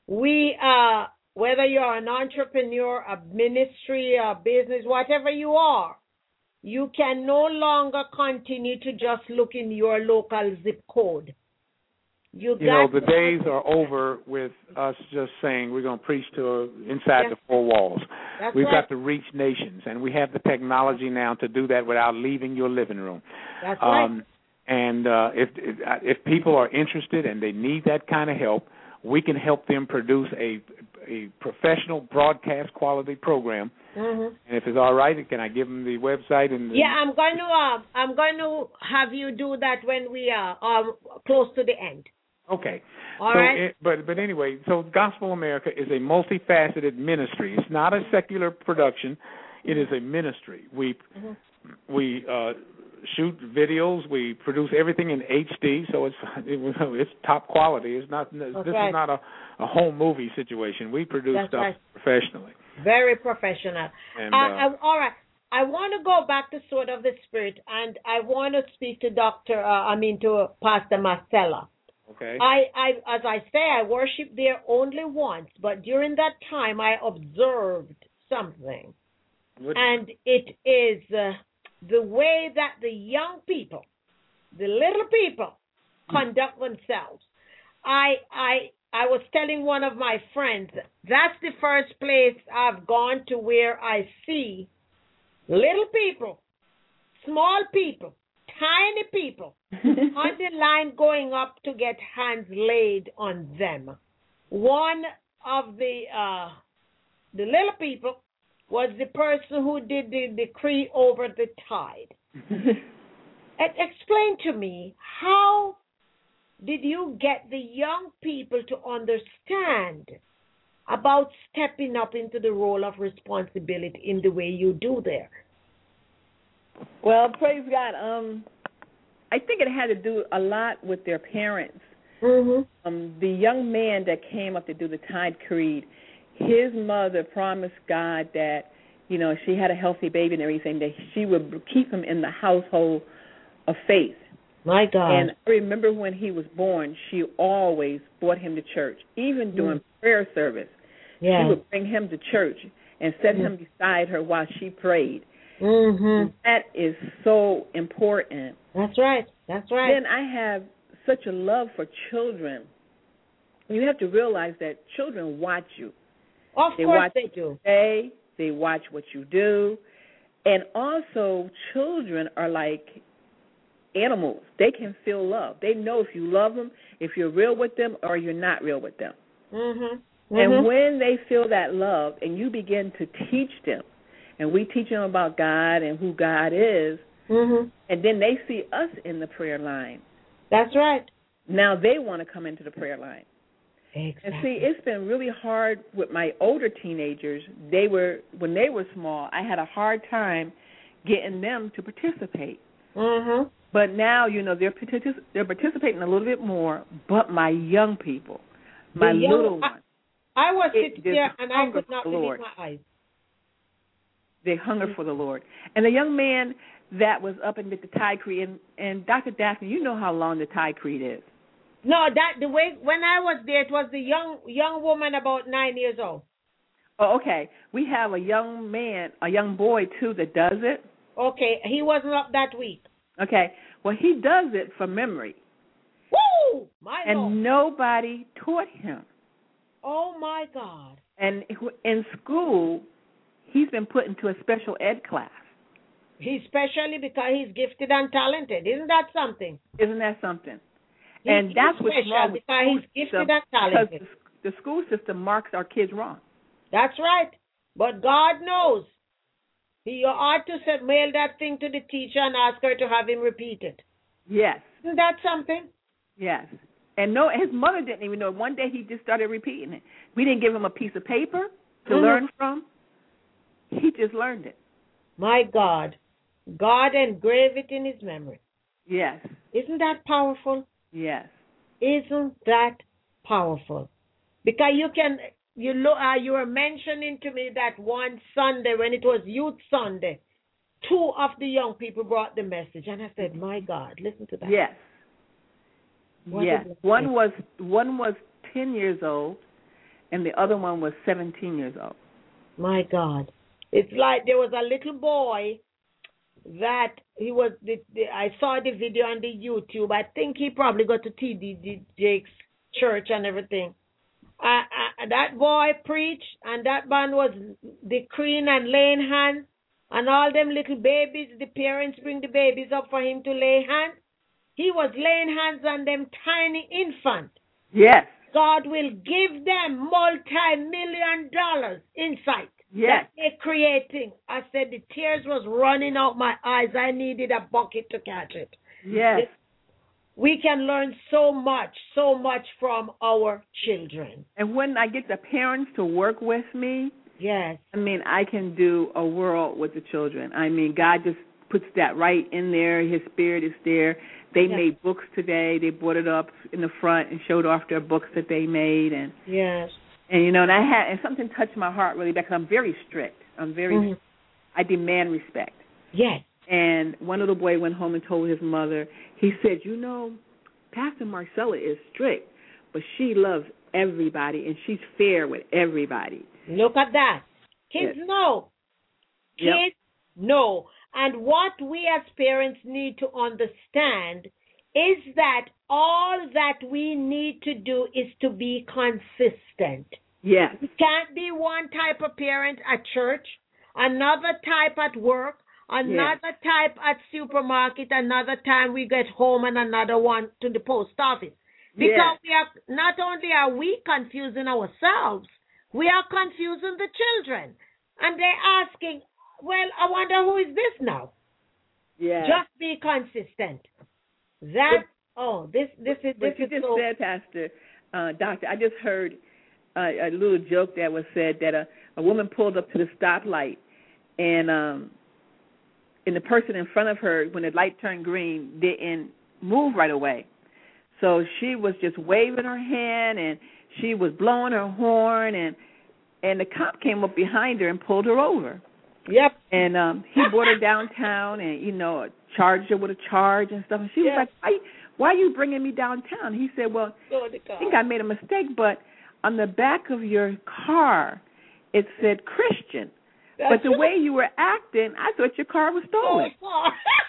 we uh whether you're an entrepreneur, a ministry, a business, whatever you are, you can no longer continue to just look in your local zip code. You, you know, the days are over with us just saying we're going to preach to inside yes. the four walls. That's We've right. got to reach nations, and we have the technology now to do that without leaving your living room. That's um, right. And uh, if, if if people are interested and they need that kind of help, we can help them produce a a professional broadcast quality program. Mm-hmm. And if it's all right, can I give them the website? And yeah, I'm going to uh, I'm going to have you do that when we are um, close to the end. Okay. All so right. It, but but anyway, so Gospel America is a multifaceted ministry. It's not a secular production. It is a ministry. We mm-hmm. we uh, shoot videos. We produce everything in H D, so it's it, it's top quality. It's not. This right. is not a, a home movie situation. We produce That's stuff right. professionally. Very professional. And, uh, uh, I, all right. I want to go back to Sword of the Spirit, and I want to speak to Doctor. Uh, I mean to Pastor Marcella. Okay. I, I, as I say, I worshiped there only once, but during that time I observed something, what? and it is uh, the way that the young people, the little people, conduct themselves. I, I, I was telling one of my friends, that's the first place I've gone to where I see little people, small people, tiny people on the line going up to get hands laid on them. One of the uh, the little people was the person who did the decree over the tide. Explain to me, how did you get the young people to understand about stepping up into the role of responsibility in the way you do there? Well, praise God. Um, I think it had to do a lot with their parents. Mm-hmm. Um, the young man that came up to do the Tide Creed, his mother promised God that, you know, she had a healthy baby and everything, that she would keep him in the household of faith. My God. And I remember when he was born, she always brought him to church, even during mm. prayer service. Yeah. She would bring him to church and set mm. him beside her while she prayed. Mm-hmm. That is so important. That's right. That's right. Then I have such a love for children. You have to realize that children watch you. Of they course watch they what do. You say, they watch what you do. And also, children are like animals. They can feel love. They know if you love them, if you're real with them, or you're not real with them. Mm-hmm. Mm-hmm. And when they feel that love and you begin to teach them, and we teach them about God and who God is, mm-hmm. and then they see us in the prayer line. That's right. Now they want to come into the prayer line. Exactly. And see, it's been really hard with my older teenagers. They were when they were small, I had a hard time getting them to participate. Mm-hmm. But now, you know, they're partic- they're participating a little bit more. But my young people, my young, little one. I, I was it, sitting there and I could not believe Lord. my eyes. They hunger for the Lord. And the young man that was up and did the Thai Creed, and, and Doctor Daphne, you know how long the Thai Creed is. No, that the way when I was there, it was the young young woman about nine years old. Oh, okay. We have a young man, a young boy too, that does it. Okay, he wasn't up that week. Okay, well he does it from memory. Woo! My and Lord. Nobody taught him. Oh my God. And in school, he's been put into a special ed class. He's specially because he's gifted and talented. Isn't that something? Isn't that something? He, and that's what's wrong with because he's gifted system, and talented. Because the, the school system marks our kids wrong. That's right. But God knows. He ought to say, mail that thing to the teacher and ask her to have him repeat it. Yes. Isn't that something? Yes. And no, his mother didn't even know. One day he just started repeating it. We didn't give him a piece of paper to mm-hmm. learn from. He just learned it. My God. God engraved it in his memory. Yes. Isn't that powerful? Yes. Isn't that powerful? Because you can, you look, uh, you were mentioning to me that one Sunday when it was Youth Sunday, two of the young people brought the message, and I said, "My God, listen to that." Yes. What yes. One was one was ten years old, and the other one was seventeen years old. My God, it's like there was a little boy. That he was, the, the, I saw the video on the YouTube. I think he probably got to T D Jake's church and everything. Uh, uh, that boy preached, and that man was decreeing and laying hands, and all them little babies, the parents bring the babies up for him to lay hands. He was laying hands on them tiny infants. Yes. God will give them multi-million dollars insight. Yes. That they're creating. I said the tears was running out my eyes. I needed a bucket to catch it. Yes. We can learn so much, so much from our children. And when I get the parents to work with me, yes, I mean, I can do a world with the children. I mean, God just puts that right in there. His spirit is there. They yes. made books today. They brought it up in the front and showed off their books that they made. And yes. And, you know, and I had, and something touched my heart really because I'm very strict. I'm very, mm-hmm. I demand respect. Yes. And one little boy went home and told his mother, he said, you know, Pastor Marcella is strict, but she loves everybody and she's fair with everybody. Look at that. Kids yes. know. Kids yep. know. And what we as parents need to understand is that all that we need to do is to be consistent. Yes. It can't be one type of parent at church, another type at work, another yes. type at supermarket, another time we get home, and another one to the post office. Because yes. we are not only are we confusing ourselves, we are confusing the children. And they're asking, well, I wonder who is this now? Yes. Just be consistent. That oh this this is this what you is just so said, Pastor uh, Doctor. I just heard uh, a little joke that was said that a, a woman pulled up to the stoplight, and um, and the person in front of her, when the light turned green, didn't move right away. So she was just waving her hand and she was blowing her horn, and and the cop came up behind her and pulled her over. Yep. And um, he brought her downtown and, you know, charged her with a charge and stuff. And she was yes. like, why, why are you bringing me downtown? He said, well, I think I made a mistake, but on the back of your car, it said Christian. That's but the right. way you were acting, I thought your car was stolen. Oh,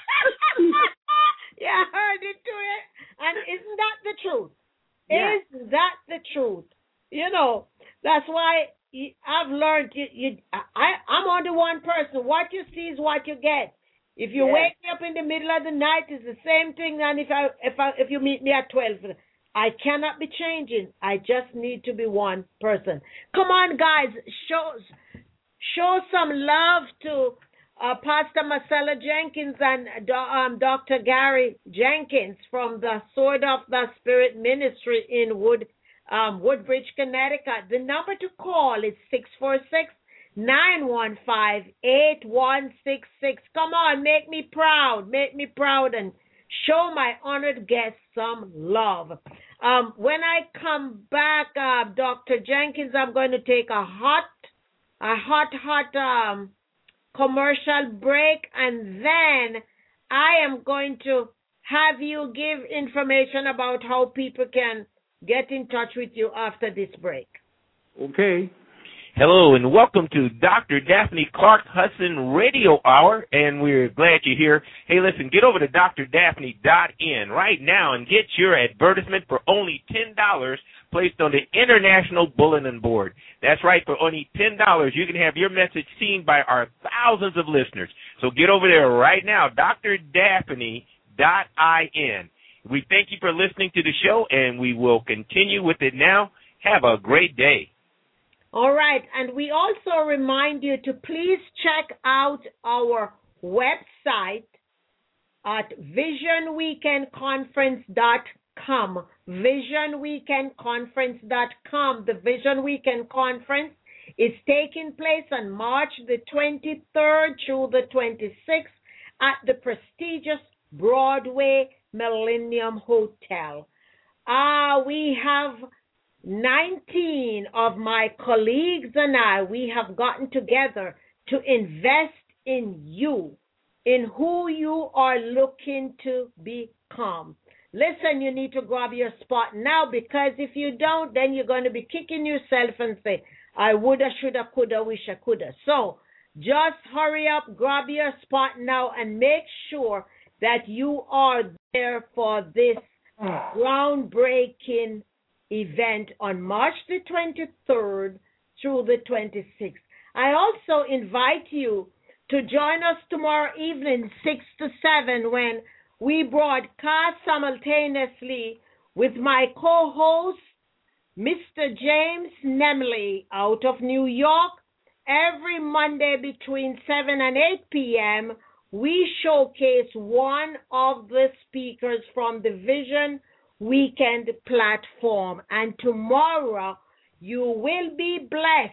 yeah, I heard it to it. And isn't that the truth? Yeah. Is that the truth? You know, that's why I've learned, you, you, I, I'm only one person. What you see is what you get. If you yes. wake me up in the middle of the night, it's the same thing. And if I, if I, if you meet me at twelve, I cannot be changing. I just need to be one person. Come on, guys, show show some love to uh, Pastor Marcella Jenkins and um, Doctor Gary Jenkins from the Sword of the Spirit Ministry in Wood. Um, Woodbridge, Connecticut. The number to call is six four six, nine one five, eight one six six. Come on, make me proud. Make me proud and show my honored guests some love. Um, when I come back, uh, Doctor Jenkins, I'm going to take a hot, a hot, hot um, commercial break, and then I am going to have you give information about how people can get in touch with you after this break. Okay. Hello and welcome to Doctor Daphne Clark Hudson Radio Hour, and we're glad you're here. Hey, listen, get over to D R Daphne dot in right now and get your advertisement for only ten dollars placed on the International Bulletin Board. That's right, for only ten dollars you can have your message seen by our thousands of listeners. So get over there right now, D R Daphne dot in. We thank you for listening to the show, and we will continue with it now. Have a great day. All right, and we also remind you to please check out our website at vision weekend conference dot com. vision weekend conference dot com. The Vision Weekend Conference is taking place on March the twenty-third through the twenty-sixth at the prestigious Broadway Millennium Hotel. Ah, uh, we have nineteen of my colleagues and I, we have gotten together to invest in you, in who you are looking to become. Listen, you need to grab your spot now, because if you don't, then you're going to be kicking yourself and say, I woulda, shoulda, coulda, wisha, coulda. So just hurry up, grab your spot now, and make sure that you are there for this groundbreaking event on March the twenty-third through the twenty-sixth. I also invite you to join us tomorrow evening, six to seven, when we broadcast simultaneously with my co-host, Mister James Nemley, out of New York. Every Monday between seven and eight p.m., we showcase one of the speakers from the Vision Weekend platform. And tomorrow, you will be blessed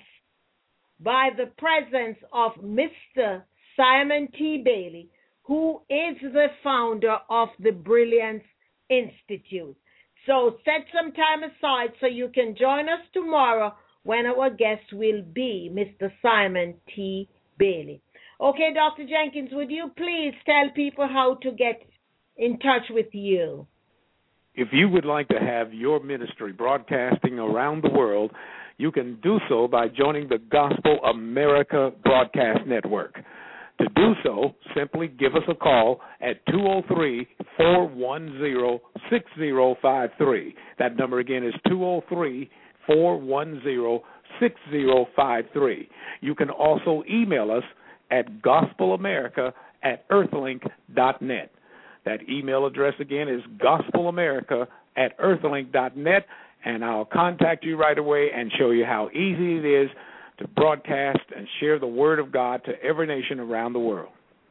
by the presence of Mister Simon T. Bailey, who is the founder of the Brilliance Institute. So set some time aside so you can join us tomorrow when our guest will be Mister Simon T. Bailey. Okay, Doctor Jenkins, would you please tell people how to get in touch with you? If you would like to have your ministry broadcasting around the world, you can do so by joining the Gospel America Broadcast Network. To do so, simply give us a call at two oh three, four one zero, six zero five three. That number again is two oh three, four one zero, six zero five three. You can also email us at gospelamerica at earthlink dot net. That email address again is gospelamerica at earthlink dot net, and I'll contact you right away and show you how easy it is to broadcast and share the Word of God to every nation around the world.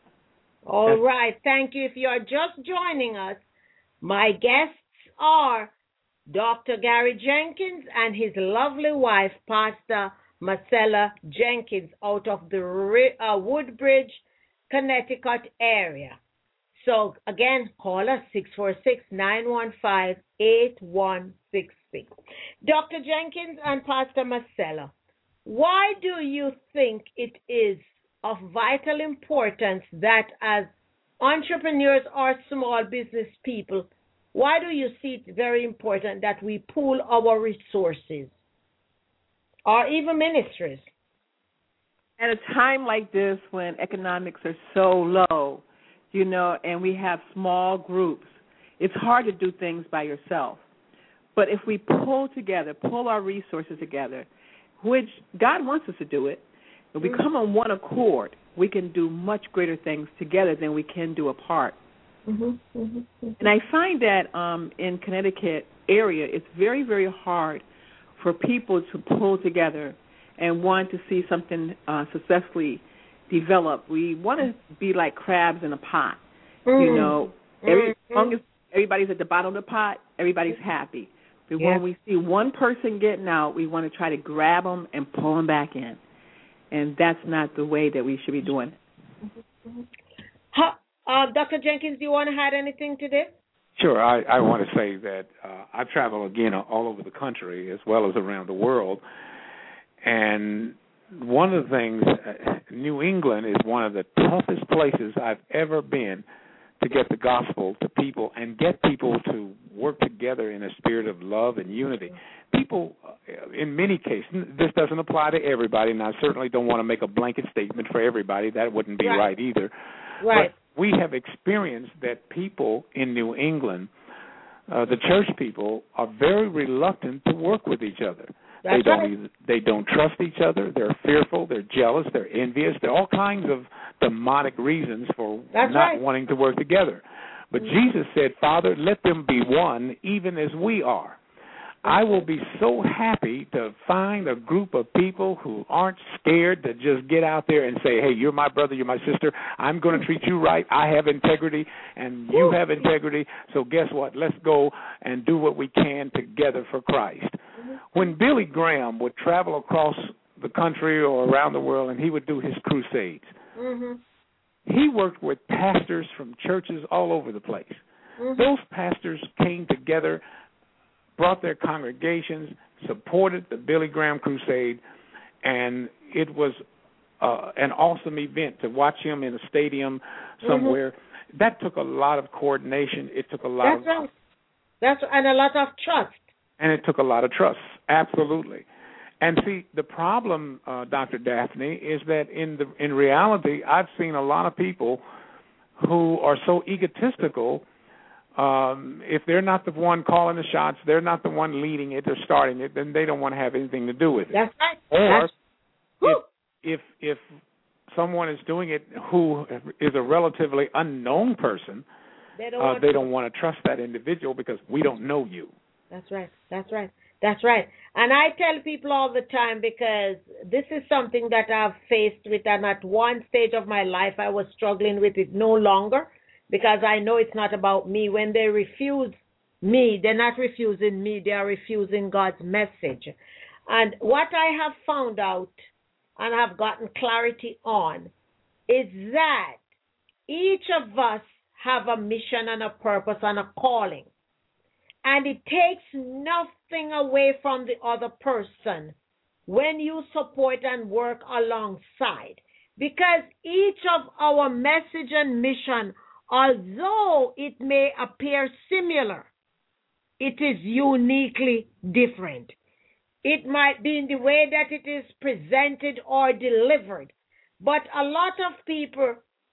All right. Thank you. If you are just joining us, my guests are Doctor Gary Jenkins and his lovely wife, Pastor Marcella Jenkins, out of the uh, Woodbridge, Connecticut area. So, again, call us six four six, nine one five, eight one six six. Doctor Jenkins and Pastor Marcella, why do you think it is of vital importance that as entrepreneurs or small business people, why do you see it very important that we pool our resources or even ministries? At a time like this when economics are so low, you know, and we have small groups, it's hard to do things by yourself. But if we pull together, pull our resources together, which God wants us to do it, if we come on one accord, we can do much greater things together than we can do apart. Mm-hmm, mm-hmm, mm-hmm. And I find that um, in Connecticut area, it's very, very hard for people to pull together and want to see something uh, successfully develop. We want to be like crabs in a pot. Mm-hmm. You know, every, as long as everybody's at the bottom of the pot, everybody's happy. But yeah. when we see one person getting out, we want to try to grab them and pull them back in. And that's not the way that we should be doing it. How, uh, Doctor Jenkins, do you want to add anything to this? Sure. I, I want to say that uh, I travel, again, all over the country as well as around the world. And one of the things, uh, New England is one of the toughest places I've ever been to get the gospel to people and get people to work together in a spirit of love and unity. People, uh, in many cases, this doesn't apply to everybody, and I certainly don't want to make a blanket statement for everybody. That wouldn't be right, right either. Right. But we have experienced that people in New England, uh, the church people, are very reluctant to work with each other. That's they don't right. either, they don't trust each other. They're fearful. They're jealous. They're envious. There are all kinds of demonic reasons for That's not right. wanting to work together. But mm-hmm. Jesus said, Father, let them be one, even as we are. I will be so happy to find a group of people who aren't scared to just get out there and say, hey, you're my brother, you're my sister, I'm going to treat you right, I have integrity, and you have integrity, so guess what, let's go and do what we can together for Christ. When Billy Graham would travel across the country or around the world and he would do his crusades, mm-hmm. he worked with pastors from churches all over the place. Mm-hmm. Those pastors came together, brought their congregations, supported the Billy Graham Crusade, and it was uh, an awesome event to watch him in a stadium somewhere. Mm-hmm. That took a lot of coordination. It took a lot That's of... Right. That's and a lot of trust. And it took a lot of trust, absolutely. And see, the problem, uh, Doctor Daphne, is that in the in reality, I've seen a lot of people who are so egotistical. Um, if they're not the one calling the shots, they're not the one leading it or starting it, then they don't want to have anything to do with it. That's right. Or That's, if, if if someone is doing it who is a relatively unknown person, they don't, uh, want, they to. don't want to trust that individual because we don't know you. That's right. That's right. That's right. And I tell people all the time, because this is something that I've faced with, and at one stage of my life I was struggling with it no longer, because I know it's not about me. When they refuse me, they're not refusing me, they are refusing God's message. And what I have found out and have gotten clarity on is that each of us have a mission and a purpose and a calling. And it takes nothing away from the other person when you support and work alongside. Because each of our message and mission, although it may appear similar, it is uniquely different. It might be in the way that it is presented or delivered. But a lot of people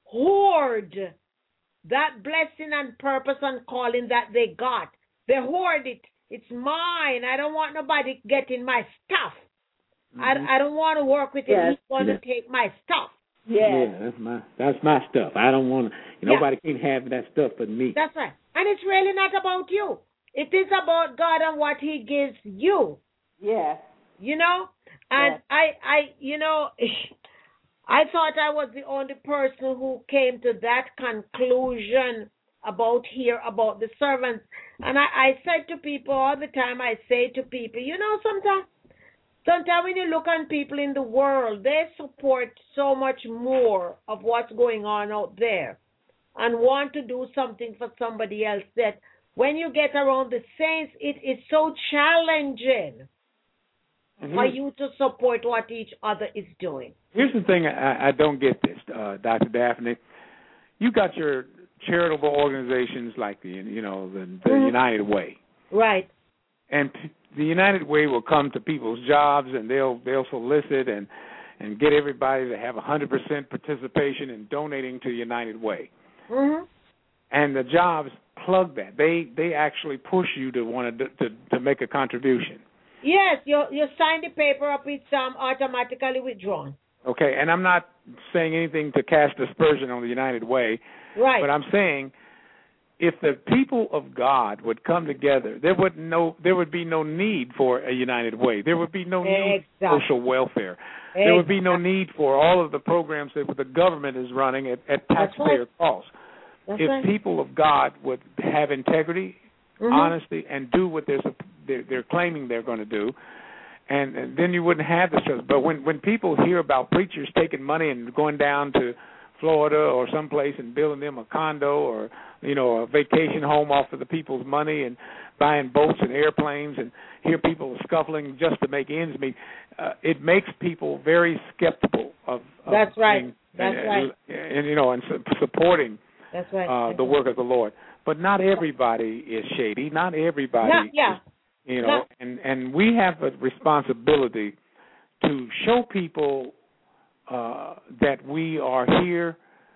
hoard that blessing and purpose and calling that they got. They hoard it. It's mine. I don't want nobody getting my stuff. Mm-hmm. I, I don't want to work with it. Yes. He's going yes. to take my stuff. Yes. Yeah, that's my that's my stuff. I don't want to. Nobody yeah. can have that stuff but me. That's right. And it's really not about you. It is about God and what He gives you. Yes. You know, and yes. I, I, you know, I thought I was the only person who came to that conclusion about here, about the servants. And I, I said to people all the time, I say to people, you know, sometimes, sometimes when you look on people in the world, they support so much more of what's going on out there and want to do something for somebody else, that when you get around the saints, it is so challenging mm-hmm. for you to support what each other is doing. Here's the thing, I, I don't get this, uh, Doctor Daphne. You got your charitable organizations like the, you know, the, the mm-hmm. United Way, right? And p- the United Way will come to people's jobs, and they'll they'll solicit and and get everybody to have one hundred percent participation in donating to United Way. Mm-hmm. And the jobs plug that. They they actually push you to want to to, to make a contribution. Yes, you you sign the paper up, it's um, automatically withdrawn. Okay, and I'm not saying anything to cast aspersion on the United Way. Right. But I'm saying, if the people of God would come together, there would no, there would be no need for a United Way. There would be no need exactly. for social welfare. Exactly. There would be no need for all of the programs that the government is running at, at taxpayer right. cost. That's if right. people of God would have integrity, mm-hmm. honesty, and do what they're, they're, they're claiming they're going to do, and, and then you wouldn't have this. But when, when people hear about preachers taking money and going down to Florida or someplace and building them a condo or, you know, a vacation home off of the people's money and buying boats and airplanes, and hear people scuffling just to make ends meet. Uh, it makes people very skeptical of, of That's right. being, That's and, right. And, and, you know, and su- supporting That's right. uh, That's the right. work of the Lord. But not everybody is shady. Not everybody Not, yeah. is, you know, Not, and, and we have a responsibility to show people uh, that we are here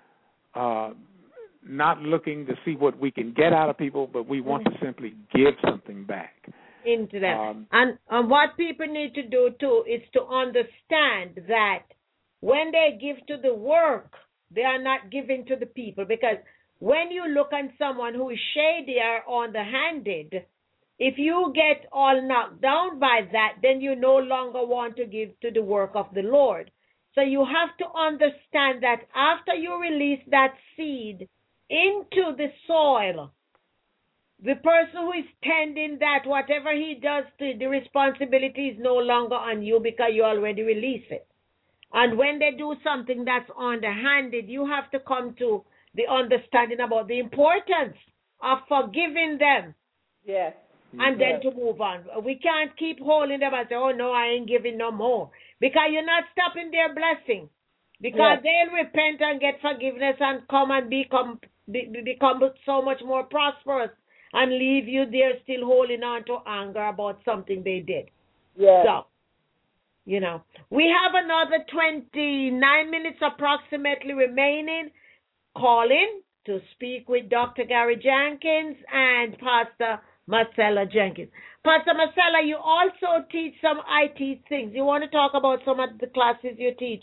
uh, not looking to see what we can get out of people, but we want to simply give something back. Into them. Um, and, and what people need to do, too, is to understand that when they give to the work, they are not giving to the people. Because when you look at someone who is shady or underhanded, if you get all knocked down by that, then you no longer want to give to the work of the Lord. So you have to understand that after you release that seed into the soil, the person who is tending that, whatever he does, to the responsibility is no longer on you because you already release it. And when they do something that's underhanded, you have to come to the understanding about the importance of forgiving them. Yes. And yes. then to move on. We can't keep holding them and say, oh, no, I ain't giving no more. Because you're not stopping their blessing. Because yes. they'll repent and get forgiveness and come and become, be, become so much more prosperous and leave you there still holding on to anger about something they did. Yes. So, you know, we have another twenty-nine minutes approximately remaining. Calling to speak with Doctor Gary Jenkins and Pastor Marcella Jenkins. Pastor Marcella, you also teach some I T things. You want to talk about some of the classes you teach?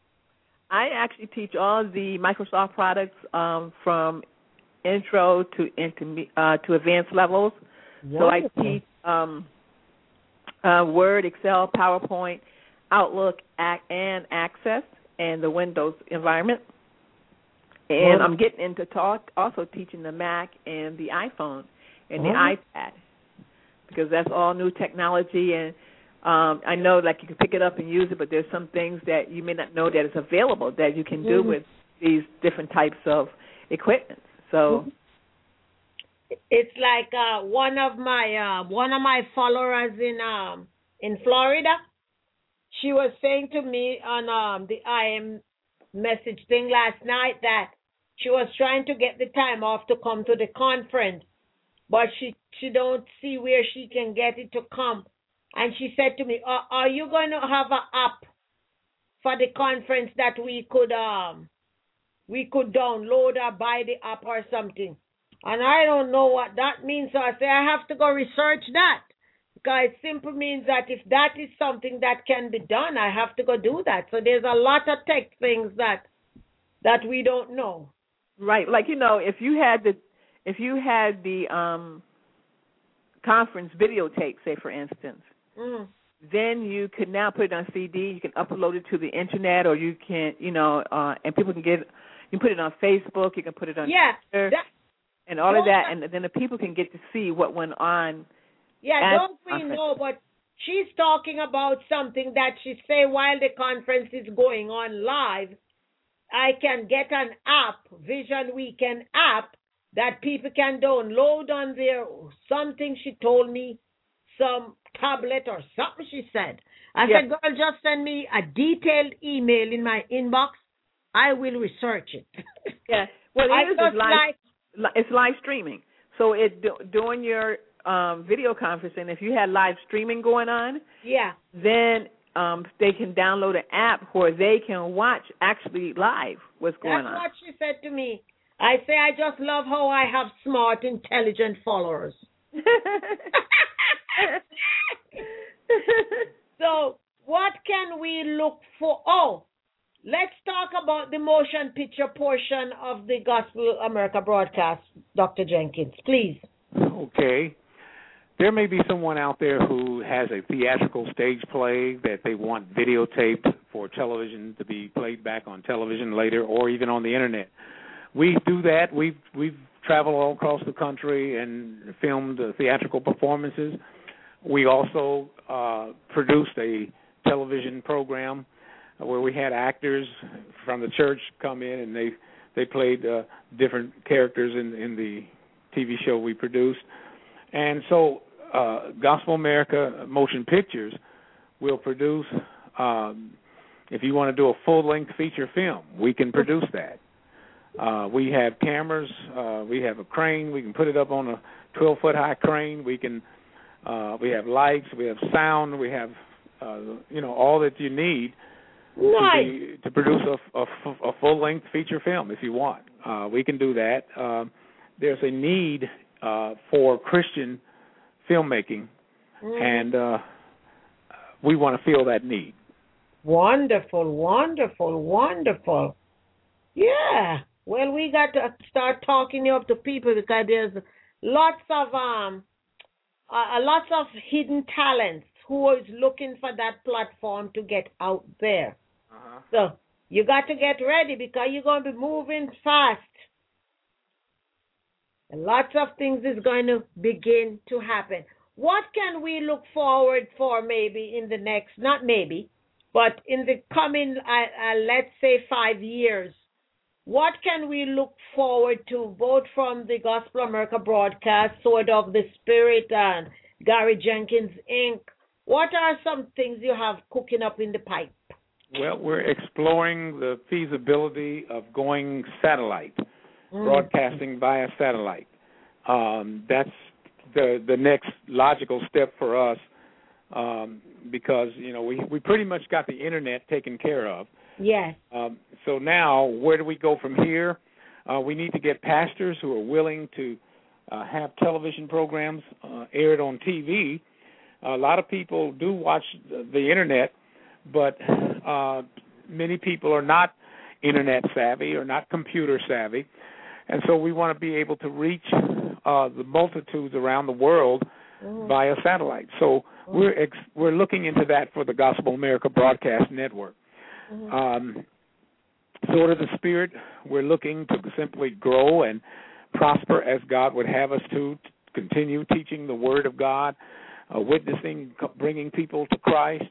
I actually teach all the Microsoft products um, from intro to interme- uh, to advanced levels. Wonderful. So I teach um, uh, Word, Excel, PowerPoint, Outlook, Ac- and Access, and the Windows environment. And I'm getting into talk, also teaching the Mac and the iPhone and the iPad, because that's all new technology. And um, I know, like, you can pick it up and use it, but there's some things that you may not know that is available that you can do mm-hmm. with these different types of equipment. So it's like uh, one of my uh, one of my followers in um, in Florida. She was saying to me on um, the I M message thing last night that she was trying to get the time off to come to the conference, but she, she don't see where she can get it to come. And she said to me, are, are you going to have an app for the conference that we could um we could download or buy the app or something? And I don't know what that means. So I say I have to go research that, because it simply means that if that is something that can be done, I have to go do that. So there's a lot of tech things that that we don't know. Right, like, you know, if you had the if you had the um, conference videotape, say for instance, mm. then you could now put it on C D. You can upload it to the internet, or you can, you know, uh, and people can get. You can put it on Facebook. You can put it on yeah, Twitter, that, and all of that, and then the people can get to see what went on. Yeah, don't we know? But she's talking about something that she say while the conference is going on live, I can get an app, Vision Weekend app, that people can download on their something. She told me, some tablet or something. She said, I yeah. said, girl, just send me a detailed email in my inbox. I will research it. yeah, well, it I is just live. Like, it's live streaming. So it during your um, video conferencing, if you had live streaming going on, yeah, then um, they can download an app where they can watch actually live what's going That's on. That's what she said to me. I say, I just love how I have smart, intelligent followers. So what can we look for? Oh, let's talk about the motion picture portion of the Gospel America broadcast, Doctor Jenkins, please. Okay. There may be someone out there who has a theatrical stage play that they want videotaped for television to be played back on television later, or even on the internet. We do that. We've we've traveled all across the country and filmed uh, theatrical performances. We also uh, produced a television program where we had actors from the church come in and they they played uh, different characters in in the T V show we produced. And so uh, Gospel America Motion Pictures will produce, um, if you want to do a full-length feature film, we can produce that. Uh, we have cameras, uh, we have a crane, we can put it up on a twelve-foot high crane, we can, uh, we have lights, we have sound, we have, uh, you know, all that you need nice. to, be, to produce a, a, a full-length feature film if you want. Uh, we can do that. Uh, there's a need uh, for Christian filmmaking, mm. and uh, we want to fill that need. Wonderful, wonderful, wonderful. Yeah. Well, we got to start talking up to people because there's lots of um, uh, lots of hidden talents who is looking for that platform to get out there. Uh-huh. So you got to get ready because you're going to be moving fast. And lots of things is going to begin to happen. What can we look forward for maybe in the next, not maybe, but in the coming, uh, uh, let's say, five years? What can we look forward to, both from the Gospel America broadcast, Sword of the Spirit, and Gary Jenkins, Incorporated? What are some things you have cooking up in the pipe? Well, we're exploring the feasibility of going satellite, mm. broadcasting via satellite. Um, that's the the next logical step for us um, because, you know, we, we pretty much got the Internet taken care of. Yes. Um, so now, where do we go from here? Uh, we need to get pastors who are willing to uh, have television programs uh, aired on T V. A lot of people do watch the Internet, but uh, many people are not Internet savvy or not computer savvy. And so we want to be able to reach uh, the multitudes around the world mm. via satellite. So mm. we're ex- we're looking into that for the Gospel America Broadcast Network. Mm-hmm. Um, Sword of the Spirit, we're looking to simply grow and prosper as God would have us to, to continue teaching the Word of God, uh, witnessing, bringing people to Christ,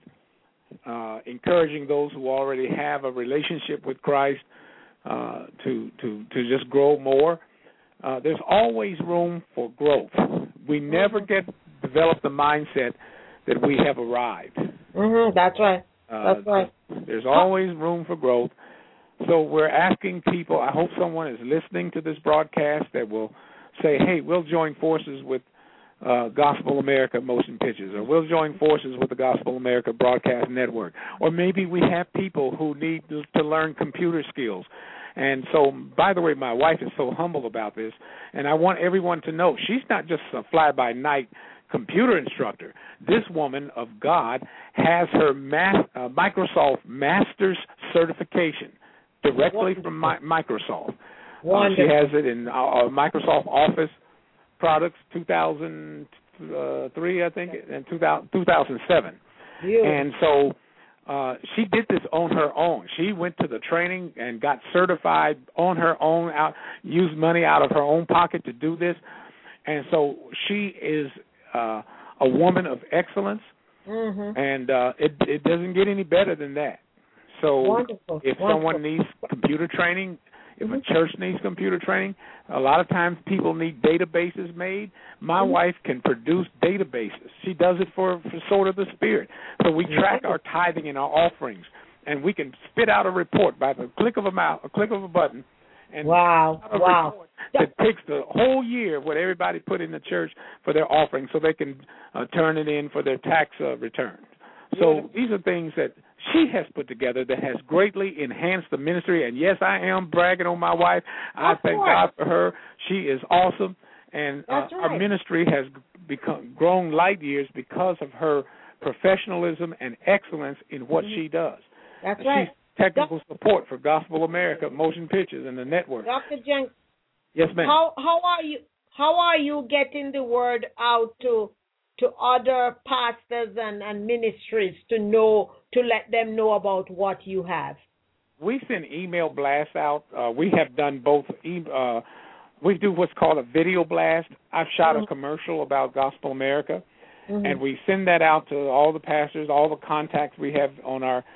uh, encouraging those who already have a relationship with Christ uh, to, to, to just grow more. Uh, there's always room for growth. We never get develop the mindset that we have arrived. Mm-hmm, that's right. Uh, That's right. There's always room for growth. So we're asking people, I hope someone is listening to this broadcast that will say, hey, we'll join forces with uh, Gospel America Motion Pictures, or we'll join forces with the Gospel America Broadcast Network. Or maybe we have people who need to, to learn computer skills. And so, by the way, my wife is so humble about this, and I want everyone to know she's not just a fly-by-night computer instructor. This woman of God has her math, uh, Microsoft Master's certification directly Wonderful. from mi- Microsoft. Uh, she has it in uh, Microsoft Office products two thousand three, I think, and two thousand seven. Yeah. And so uh, she did this on her own. She went to the training and got certified on her own, out, used money out of her own pocket to do this. And so she is Uh, a woman of excellence, mm-hmm. and uh, it, it doesn't get any better than that. So Wonderful. if Wonderful. someone needs computer training, if mm-hmm. a church needs computer training, a lot of times people need databases made. My mm-hmm. wife can produce databases. She does it for, for Sword of the Spirit. So we track our tithing and our offerings, and we can spit out a report by the click of a mouse, a click of a button. And wow, wow. It takes the whole year what everybody put in the church for their offering so they can uh, turn it in for their tax uh, return. So yeah. these are things that she has put together that has greatly enhanced the ministry. And, yes, I am bragging on my wife. I of thank course. God for her. She is awesome. And uh, right. our ministry has become grown light years because of her professionalism and excellence in what mm-hmm. she does. That's She's right. Technical support for Gospel America Motion Pictures and the network. Doctor Jenkins, yes, ma'am. How how are you how are you getting the word out to to other pastors and, and ministries to know to let them know about what you have? We send email blasts out. Uh, we have done both. E- uh, we do what's called a video blast. I've shot mm-hmm. a commercial about Gospel America, mm-hmm. and we send that out to all the pastors, all the contacts we have on our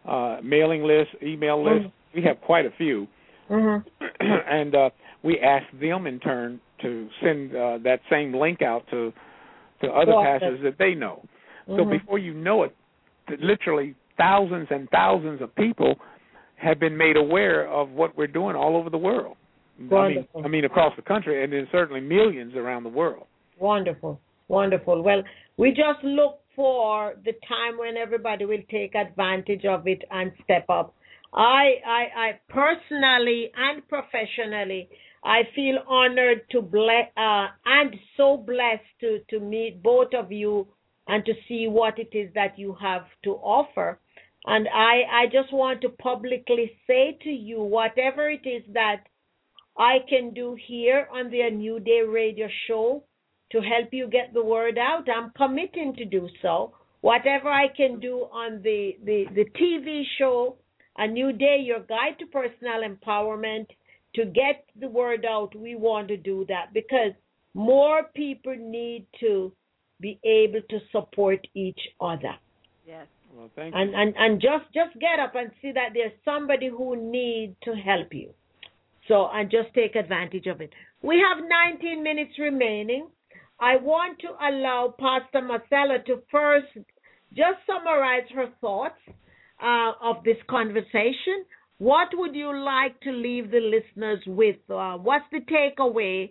uh, mailing lists, email lists. Mm-hmm. We have quite a few. Mm-hmm. And uh, we ask them in turn to send uh, that same link out to to other Well, pastors that they know. Mm-hmm. So before you know it, literally thousands and thousands of people have been made aware of what we're doing all over the world. Wonderful. I mean, I mean across the country, and then certainly millions around the world. Wonderful, wonderful. Well, we just look for the time when everybody will take advantage of it and step up. I, I, I personally and professionally, I feel honored to bless uh, and so blessed to, to meet both of you and to see what it is that you have to offer. And I, I just want to publicly say to you, whatever it is that I can do here on the A New Day radio show to help you get the word out, I'm committing to do so. Whatever I can do on the, the, the T V show, A New Day, your guide to personal empowerment, to get the word out, we want to do that because more people need to be able to support each other. Yes. Well, thank you. And, and, and just, just get up and see that there's somebody who needs to help you. So, and just take advantage of it. We have nineteen minutes remaining. I want to allow Pastor Marcella to first just summarize her thoughts uh, of this conversation. What would you like to leave the listeners with? Uh, what's the takeaway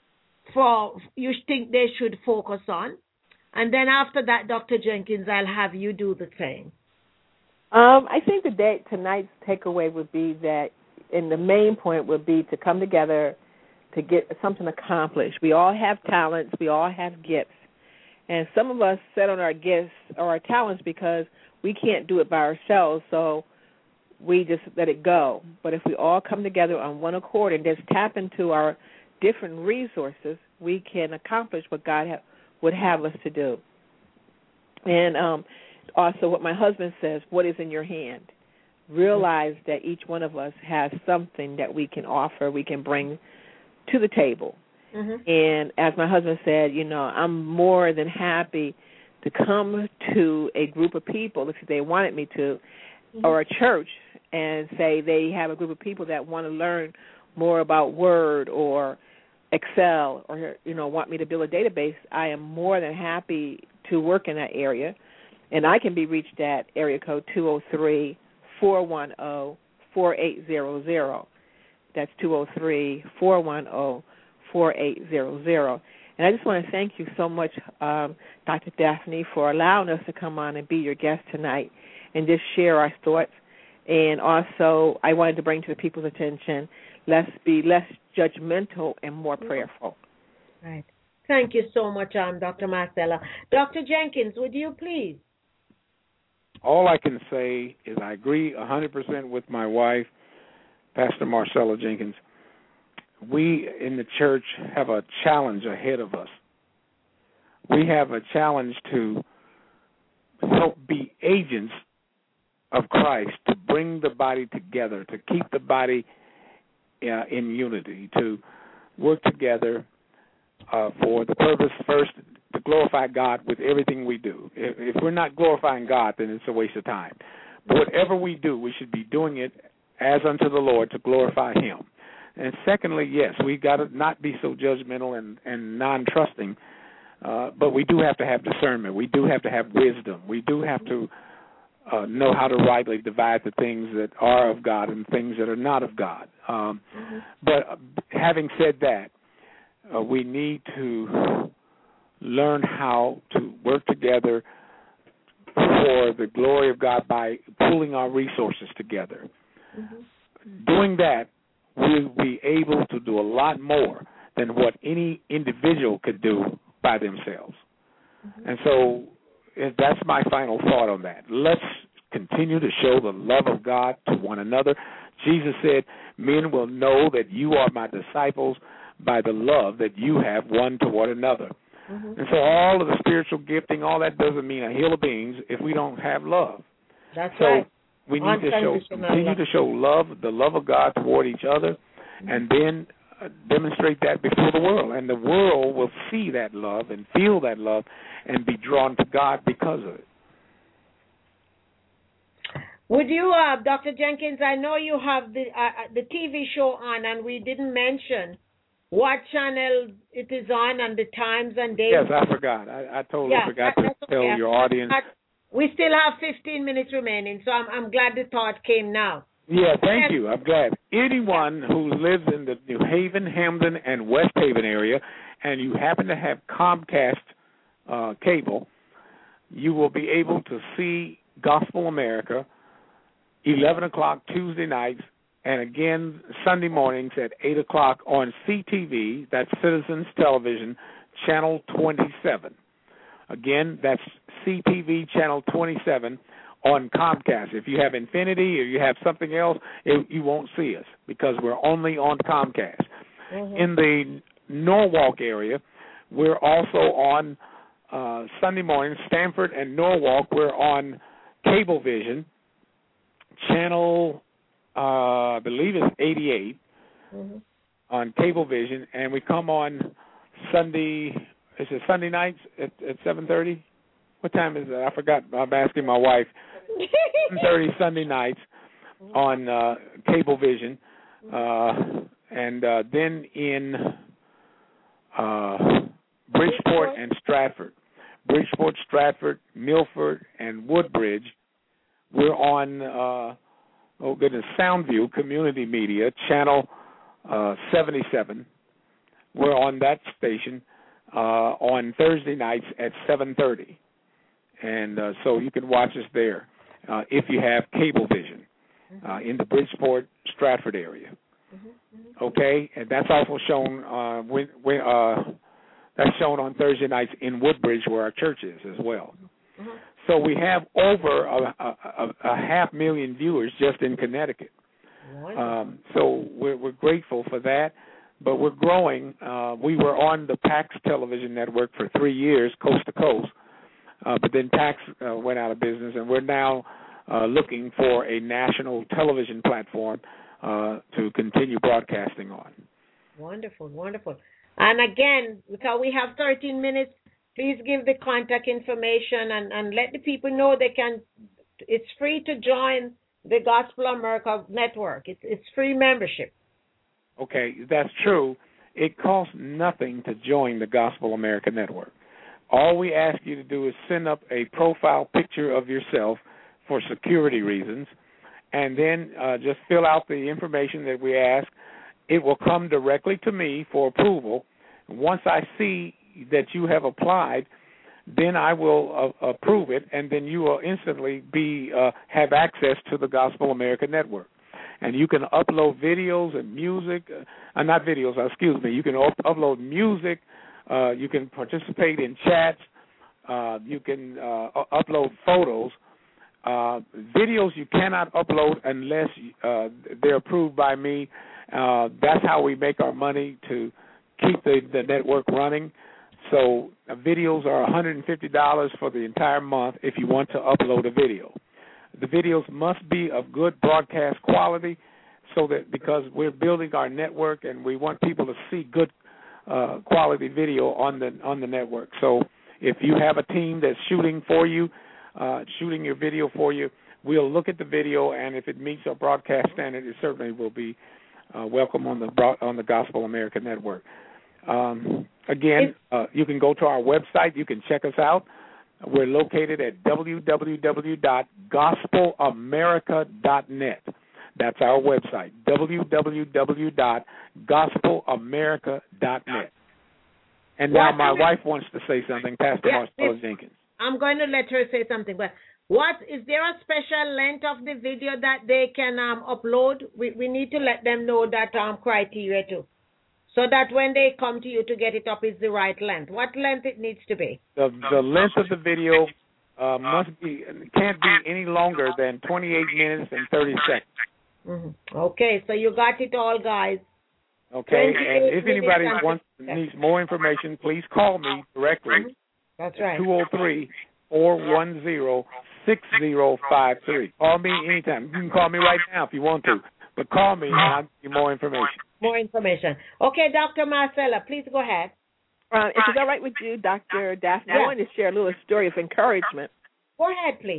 for you think they should focus on? And then after that, Doctor Jenkins, I'll have you do the same. Um, I think the day, tonight's takeaway would be that, and the main point would be to come together to get something accomplished. We all have talents. We all have gifts. And some of us set on our gifts or our talents because we can't do it by ourselves, so we just let it go. But if we all come together on one accord and just tap into our different resources, we can accomplish what God ha- would have us to do. And um, also what my husband says, what is in your hand? Realize that each one of us has something that we can offer, we can bring to the table. Mm-hmm. And as my husband said, you know, I'm more than happy to come to a group of people, if they wanted me to, mm-hmm. or a church, and say they have a group of people that want to learn more about Word or Excel or, you know, want me to build a database. I am more than happy to work in that area. And I can be reached at area code two oh three, four one zero, four eight zero zero. That's two oh three, four one zero, four eight zero zero. And I just want to thank you so much, um, Doctor Daphne, for allowing us to come on and be your guest tonight and just share our thoughts. And also, I wanted to bring to the people's attention, let's be less judgmental and more prayerful. Right. Thank you so much, um, Doctor Marcella. Doctor Jenkins, would you please? All I can say is I agree one hundred percent with my wife, Pastor Marcella Jenkins. We in the church have a challenge ahead of us. We have a challenge to help be agents of Christ, to bring the body together, to keep the body uh, in unity, to work together uh, for the purpose, first, to glorify God with everything we do. If, if we're not glorifying God, then it's a waste of time. But whatever we do, we should be doing it as unto the Lord to glorify Him. And secondly, yes, we got to not be so judgmental and, and non-trusting, uh, but we do have to have discernment. We do have to have wisdom. We do have to uh, know how to rightly divide the things that are of God and things that are not of God. Um, mm-hmm. But uh, having said that, uh, we need to learn how to work together for the glory of God by pooling our resources together. Mm-hmm. Doing that, we'll be able to do a lot more than what any individual could do by themselves. Mm-hmm. And so that's my final thought on that. Let's continue to show the love of God to one another. Jesus said, men will know that you are my disciples by the love that you have one toward another. Mm-hmm. And so all of the spiritual gifting, all that doesn't mean a hill of beans if we don't have love. That's so right. We need to show, continue to show love, the love of God toward each other, mm-hmm. and then uh, demonstrate that before the world. And the world will see that love and feel that love and be drawn to God because of it. Would you, uh, Doctor Jenkins? I know you have the uh, the T V show on, and we didn't mention what channel it is on and the times and dates. Yes, I forgot. I, I totally yeah, forgot that, to tell okay. your audience. We still have fifteen minutes remaining, so I'm, I'm glad the thought came now. Yeah, thank you. I'm glad. Anyone who lives in the New Haven, Hamden, and West Haven area, and you happen to have Comcast uh, cable, you will be able to see Gospel America eleven o'clock Tuesday nights, and again Sunday mornings at eight o'clock on C T V, that's Citizens Television, Channel twenty-seven. Again, that's C T V Channel twenty-seven on Comcast. If you have Infinity or you have something else, it, you won't see us because we're only on Comcast. Mm-hmm. In the Norwalk area, we're also on uh, Sunday mornings, Stanford and Norwalk, we're on Cablevision, Channel, uh, I believe it's eighty-eight, mm-hmm. on Cablevision, and we come on Sunday, is it Sunday nights at, at seven thirty? What time is it? I forgot. I'm asking my wife. seven thirty Sunday nights on uh, Cablevision, uh, and uh, then in uh, Bridgeport and Stratford. Bridgeport, Stratford, Milford, and Woodbridge. We're on, uh, oh goodness, Soundview Community Media, Channel uh, seventy-seven. We're on that station uh, on Thursday nights at seven thirty. And uh, so you can watch us there uh, if you have Cablevision uh, in the Bridgeport, Stratford area. Okay, and that's also shown uh, when, when, uh, that's shown on Thursday nights in Woodbridge, where our church is as well. So we have over a, a, a, a half million viewers just in Connecticut. Um, so we're, we're grateful for that, but we're growing. Uh, we were on the PAX television network for three years, coast to coast. Uh, but then PAX uh, went out of business, and we're now uh, looking for a national television platform uh, to continue broadcasting on. Wonderful, wonderful. And again, because we have thirteen minutes, please give the contact information and, and let the people know they can. It's free to join the Gospel America Network. It's it's free membership. Okay, that's true. It costs nothing to join the Gospel America Network. All we ask you to do is send up a profile picture of yourself for security reasons, and then uh, just fill out the information that we ask. It will come directly to me for approval. Once I see that you have applied, then I will uh, approve it, and then you will instantly be uh, have access to the Gospel America Network. And you can upload videos and music, uh, not videos, uh, excuse me, you can up- upload music, Uh, you can participate in chats. Uh, you can uh, upload photos. Uh, videos you cannot upload unless uh, they're approved by me. Uh, that's how we make our money to keep the, the network running. So uh, videos are one hundred fifty dollars for the entire month if you want to upload a video. The videos must be of good broadcast quality, so that because we're building our network and we want people to see good Uh, quality video on the on the network. So if you have a team that's shooting for you, uh, shooting your video for you, we'll look at the video, and if it meets our broadcast standard, it certainly will be uh, welcome on the on the Gospel America Network. Um, again, uh, you can go to our website. You can check us out. We're located at w w w dot gospel america dot net. That's our website, w w w dot gospel america dot net. And now my wife wants to say something, Pastor yeah, Marcella Jenkins. I'm going to let her say something, but what is there a special length of the video that they can um, upload? We we need to let them know that um, criteria too, so that when they come to you to get it up, is the right length. What length it needs to be? The the length of the video uh, must be can't be any longer than twenty-eight minutes and thirty seconds. Mm-hmm. Okay, so you got it all, guys. Okay, and if anybody wants needs more information, please call me directly. That's right. two oh three, four one zero, six zero five three. Call me anytime. You can call me right now if you want to, but call me and I'll give you more information. More information. Okay, Doctor Marcella, please go ahead. Uh, if it's all right with you, Doctor Daphne, yeah. I wanted to share a little story of encouragement. Go ahead, please.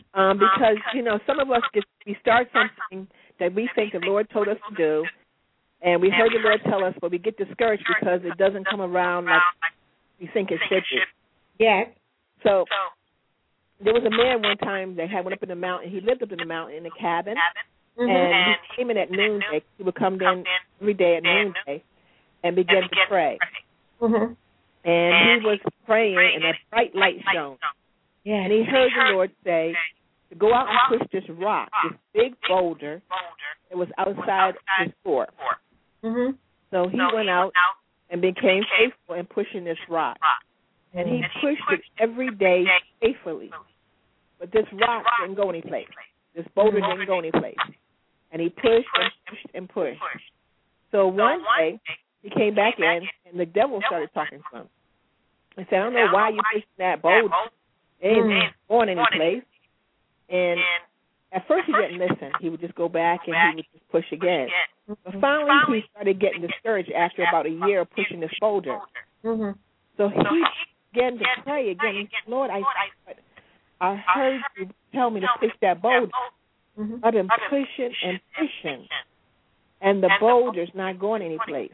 Um, because, you know, some of us, get, we start something that we think the Lord told us to do, and we heard the Lord tell us, but we get discouraged because it doesn't come around like we think it should be. Yes. So there was a man one time that had went up in the mountain. He lived up in the mountain in a cabin, mm-hmm. and he came in at noonday. He would come in every day at noonday and begin to pray. Mm-hmm. And he was praying, and a bright light shone. Yeah. And he heard the Lord say to go out and push this rock, this big boulder that was outside his fort. Mm-hmm. So he went out and became faithful in pushing this rock. And he pushed it every day faithfully. But this rock didn't go anyplace. This boulder didn't go anyplace. And he pushed and pushed and pushed. So one day, he came back in, and the devil started talking to him. He said, I don't know why you pushed that boulder. It ain't going anyplace. And at first he didn't listen. He would just go back and he would just push again. But finally he started getting discouraged after about a year of pushing this boulder. Mm-hmm. So he began to pray again. He said, Lord, I, I heard you tell me to push that boulder. Mm-hmm. I've been pushing and pushing, and the boulder's not going anyplace.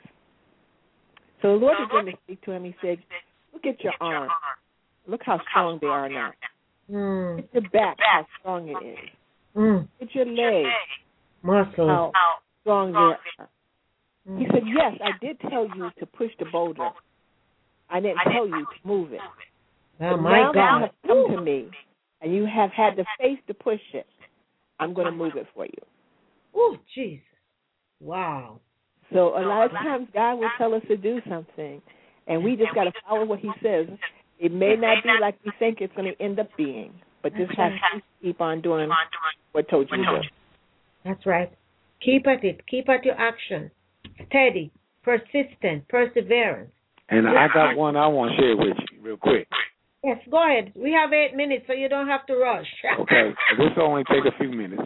So the Lord began to speak to him. He said, look at your arms. Look how strong they are now. Mm. Look at your back, how strong it is. Mm. Look at your legs, muscles, how strong they are. Mm. He said, yes, I did tell you to push the boulder. I didn't tell you to move it. Oh, but my now God. that you have come to me, and you have had the faith to push it, I'm going to move it for you. Oh, Jesus. Wow. So a lot of times God will tell us to do something, and we just got to follow what he says. It may not be like we think it's going to end up being, but just have to keep on doing what told you to do. That's right. Keep at it. Keep at your action. Steady, persistent, perseverance. And I got one I want to share with you real quick. Yes, go ahead. We have eight minutes, so you don't have to rush. Okay, this will only take a few minutes.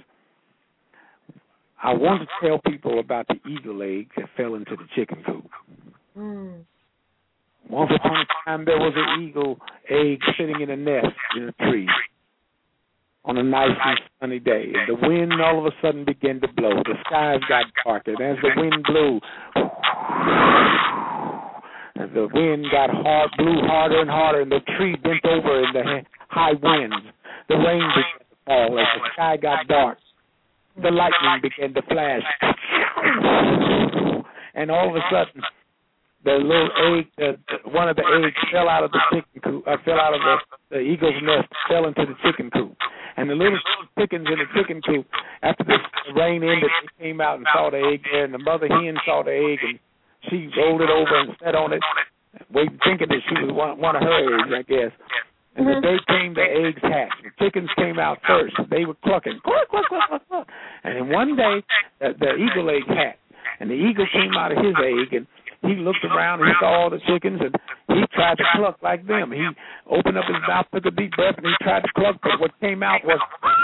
I want to tell people about the eagle egg that fell into the chicken coop. Mm. Once upon a time, there was an eagle egg sitting in a nest in a tree on a nice and sunny day. And the wind all of a sudden began to blow. The skies got darker. And as the wind blew, as the wind got hard, blew harder and harder, and the tree bent over in the high winds. The rain began to fall as the sky got dark. The lightning began to flash. And all of a sudden, the little egg, the, the, one of the eggs fell out of the chicken coop, uh, fell out of the, the eagle's nest, fell into the chicken coop. And the little chickens in the chicken coop, after the rain ended, they came out and saw the egg there, and the mother hen saw the egg, and she rolled it over and sat on it, waiting, thinking that she was one, one of her eggs, I guess. And the day came, the eggs hatched. The chickens came out first. They were clucking, cluck, cluck, cluck, cluck, cluck. And then one day, the, the eagle egg hatched, and the eagle came out of his egg, and he looked around and he saw all the chickens, and he tried to cluck like them. He opened up his mouth, took a deep breath, and he tried to cluck, but what came out was,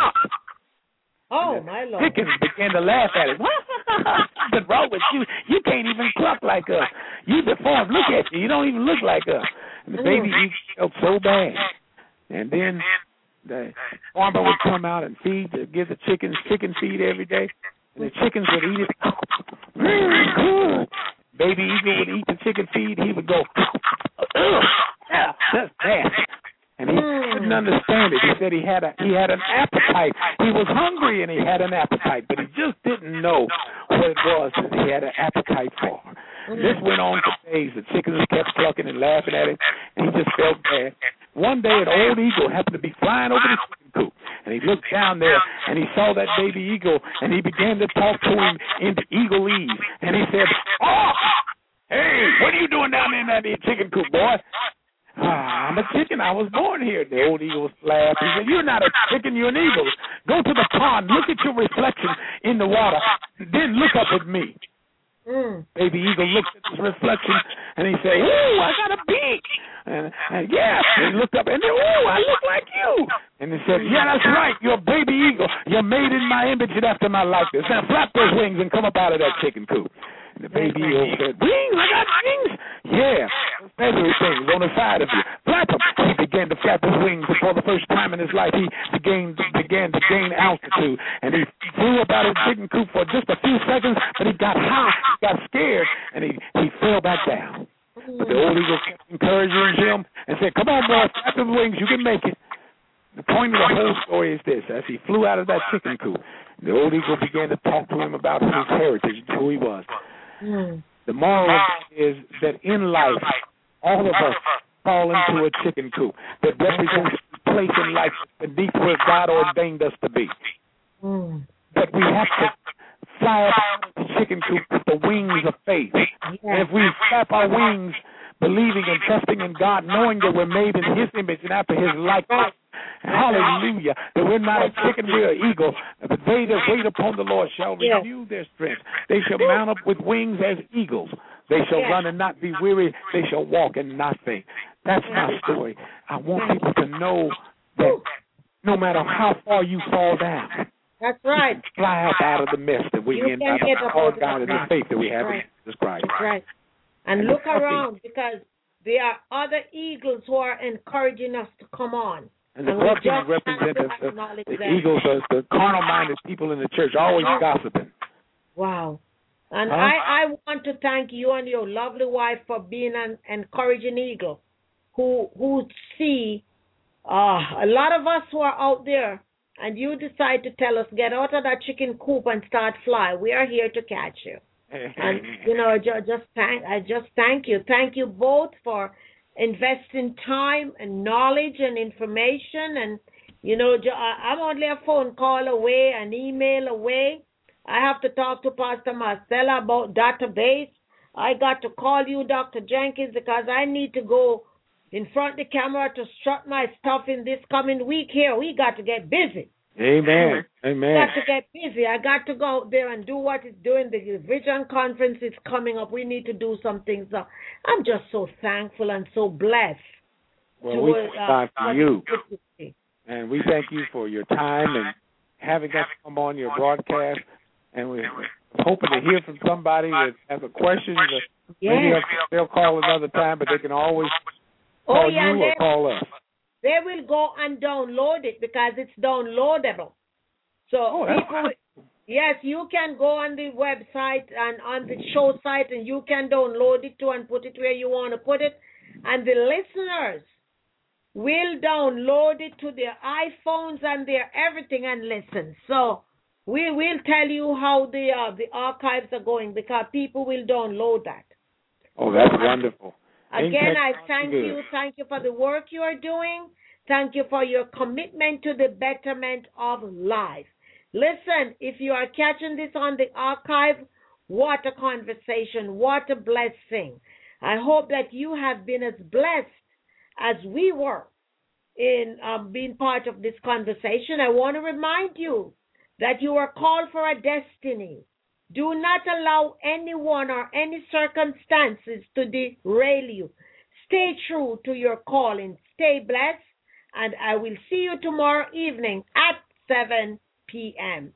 oh, my Lord. Chickens began to laugh at him. What's wrong with you? You can't even cluck like us. You deformed. Look at you. You don't even look like us. And the baby eagle felt so bad. And then the farmer would come out and feed, give the chickens chicken feed every day, and the chickens would eat it. Very good. Baby eagle would eat the chicken feed. He would go, ugh, that's nasty. And he couldn't understand it. He said he had a he had an appetite. He was hungry and he had an appetite, but he just didn't know what it was that he had an appetite for. This went on for days. The chickens kept clucking and laughing at him, and he just felt bad. One day, an old eagle happened to be flying over the chicken coop, and he looked down there, and he saw that baby eagle, and he began to talk to him in eaglese, and he said, "Oh, hey, what are you doing down there in that chicken coop, boy?" Ah, I'm a chicken. I was born here. The old eagle laughed. He said, "You're not a chicken. You're an eagle. Go to the pond. Look at your reflection in the water. Then look up at me." Mm. Baby eagle looked at his reflection, and he said, "Ooh, I got a beak." And, and yeah, he looked up, and then, "Ooh, I look like you." And he said, "Yeah, that's right. You're a baby eagle. You're made in my image and after my likeness. Now flap those wings and come up out of that chicken coop." And the baby eagle said, "Wings? I got wings?" "Yeah." feathery things on the side of you. Flap them. He began to flap his wings, and for the first time in his life, he began, began to gain altitude. And he flew about his chicken coop for just a few seconds, but he got high, he got scared, and he, he fell back down. But the old eagle kept encouraging him and said, come on, boy, flap them wings, you can make it. The point of the whole story is this. As he flew out of that chicken coop, the old eagle began to talk to him about his heritage and who he was. Mm. The moral of it is that in life, all of us fall into a chicken coop that represents the place in life beneath where God ordained us to be. Mm. That we have to fly up out of the chicken coop with the wings of faith. Yeah. And if we flap our wings, believing and trusting in God, knowing that we're made in His image and after His likeness, hallelujah, that we're not a chicken, we're an eagle. But they that wait upon the Lord shall renew their strength. They shall mount up with wings as eagles. They shall run and not be weary. They shall walk and not faint. That's my story. I want people to know that no matter how far you fall down, that's right, fly up out of the mess that we in by the power of God and the faith that we have in Jesus Christ. That's right. And look around, because there are other eagles who are encouraging us to come on. And the corruption represents the, the, the eagles, the, the carnal-minded people in the church, always gossiping. Wow. And huh? I, I want to thank you and your lovely wife for being an encouraging eagle who who see uh, a lot of us who are out there, and you decide to tell us, get out of that chicken coop and start fly. We are here to catch you. And, you know, just, just thank, I just thank you. Thank you both for investing time and knowledge and information. And, you know, I'm only a phone call away, an email away. I have to talk to Pastor Marcella about database. I got to call you, Doctor Jenkins, because I need to go in front of the camera to strut my stuff in this coming week here. We got to get busy. Amen. Amen. I got to get busy. I got to go out there and do what it's doing. The Vision Conference is coming up. We need to do some things. So I'm just so thankful and so blessed. Well, to, we thank uh, God for you. And we thank you for your time and having us come on your broadcast. And we're hoping to hear from somebody that has a question. Yes. Maybe they'll call another time, but they can always call oh, yeah, you or call us. They will go and download it because it's downloadable. So oh, people, yes, you can go on the website and on the show site, and you can download it too and put it where you want to put it. And the listeners will download it to their iPhones and their everything and listen. So we will tell you how the uh, the archives are going, because people will download that. Oh, that's wonderful. Again, I thank you. Thank you for the work you are doing. Thank you for your commitment to the betterment of life. Listen, if you are catching this on the archive, what a conversation. What a blessing. I hope that you have been as blessed as we were in um, being part of this conversation. I want to remind you that you are called for a destiny. Do not allow anyone or any circumstances to derail you. Stay true to your calling. Stay blessed, and I will see you tomorrow evening at seven p.m.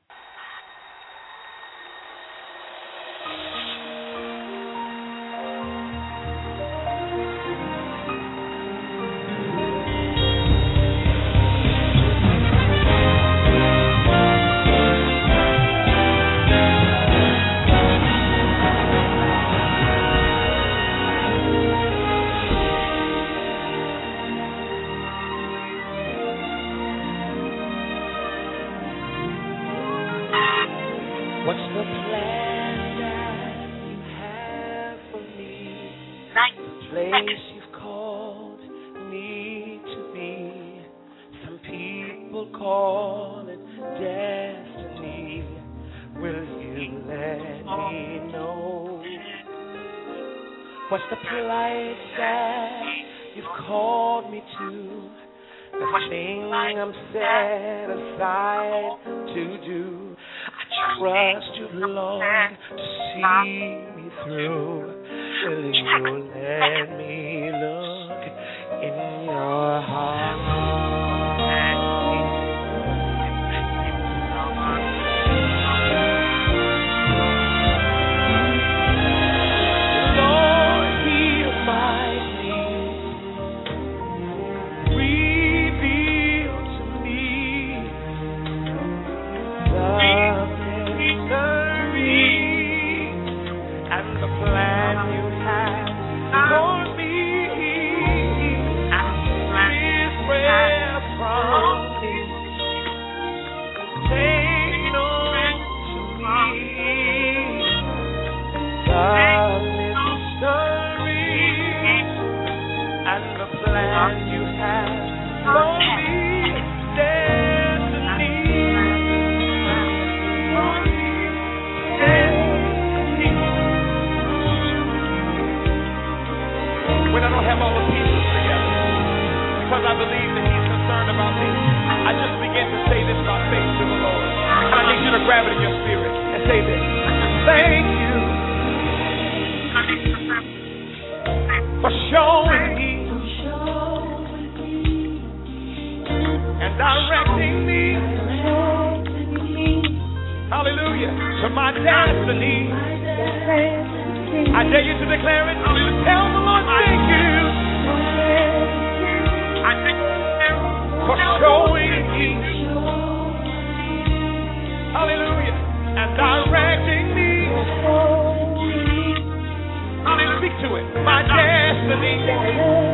What's the place that you've called me to? The thing I'm set aside to do. I trust you, Lord, to see me through. Will you let me look in your heart? Lord, hear my plea. grab it in your spirit and say this. Thank you for showing me and directing me, hallelujah, to my destiny. I dare you to declare it. Tell the Lord thank you for showing me, hallelujah, and directing me. Speak to it. My destiny.